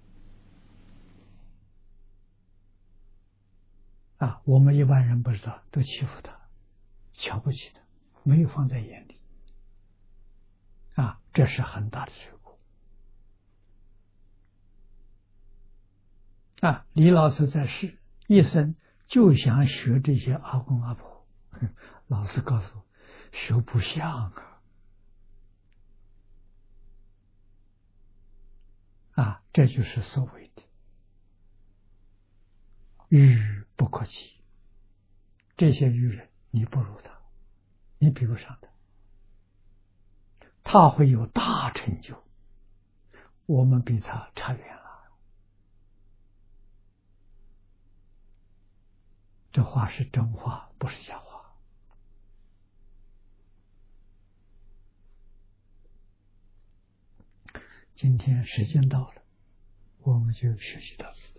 啊，我们一般人不知道，都欺负他，瞧不起他，没有放在眼里。啊，这是很大的罪过。啊，李老师在世一生就想学这些阿公阿婆，老师告诉我，学不像啊。啊，这就是所谓的愚不可及。这些愚人，你不如他，你比不上他，他会有大成就，我们比他差远了。这话是真话，不是假话。今天时间到了，我们就学习到此。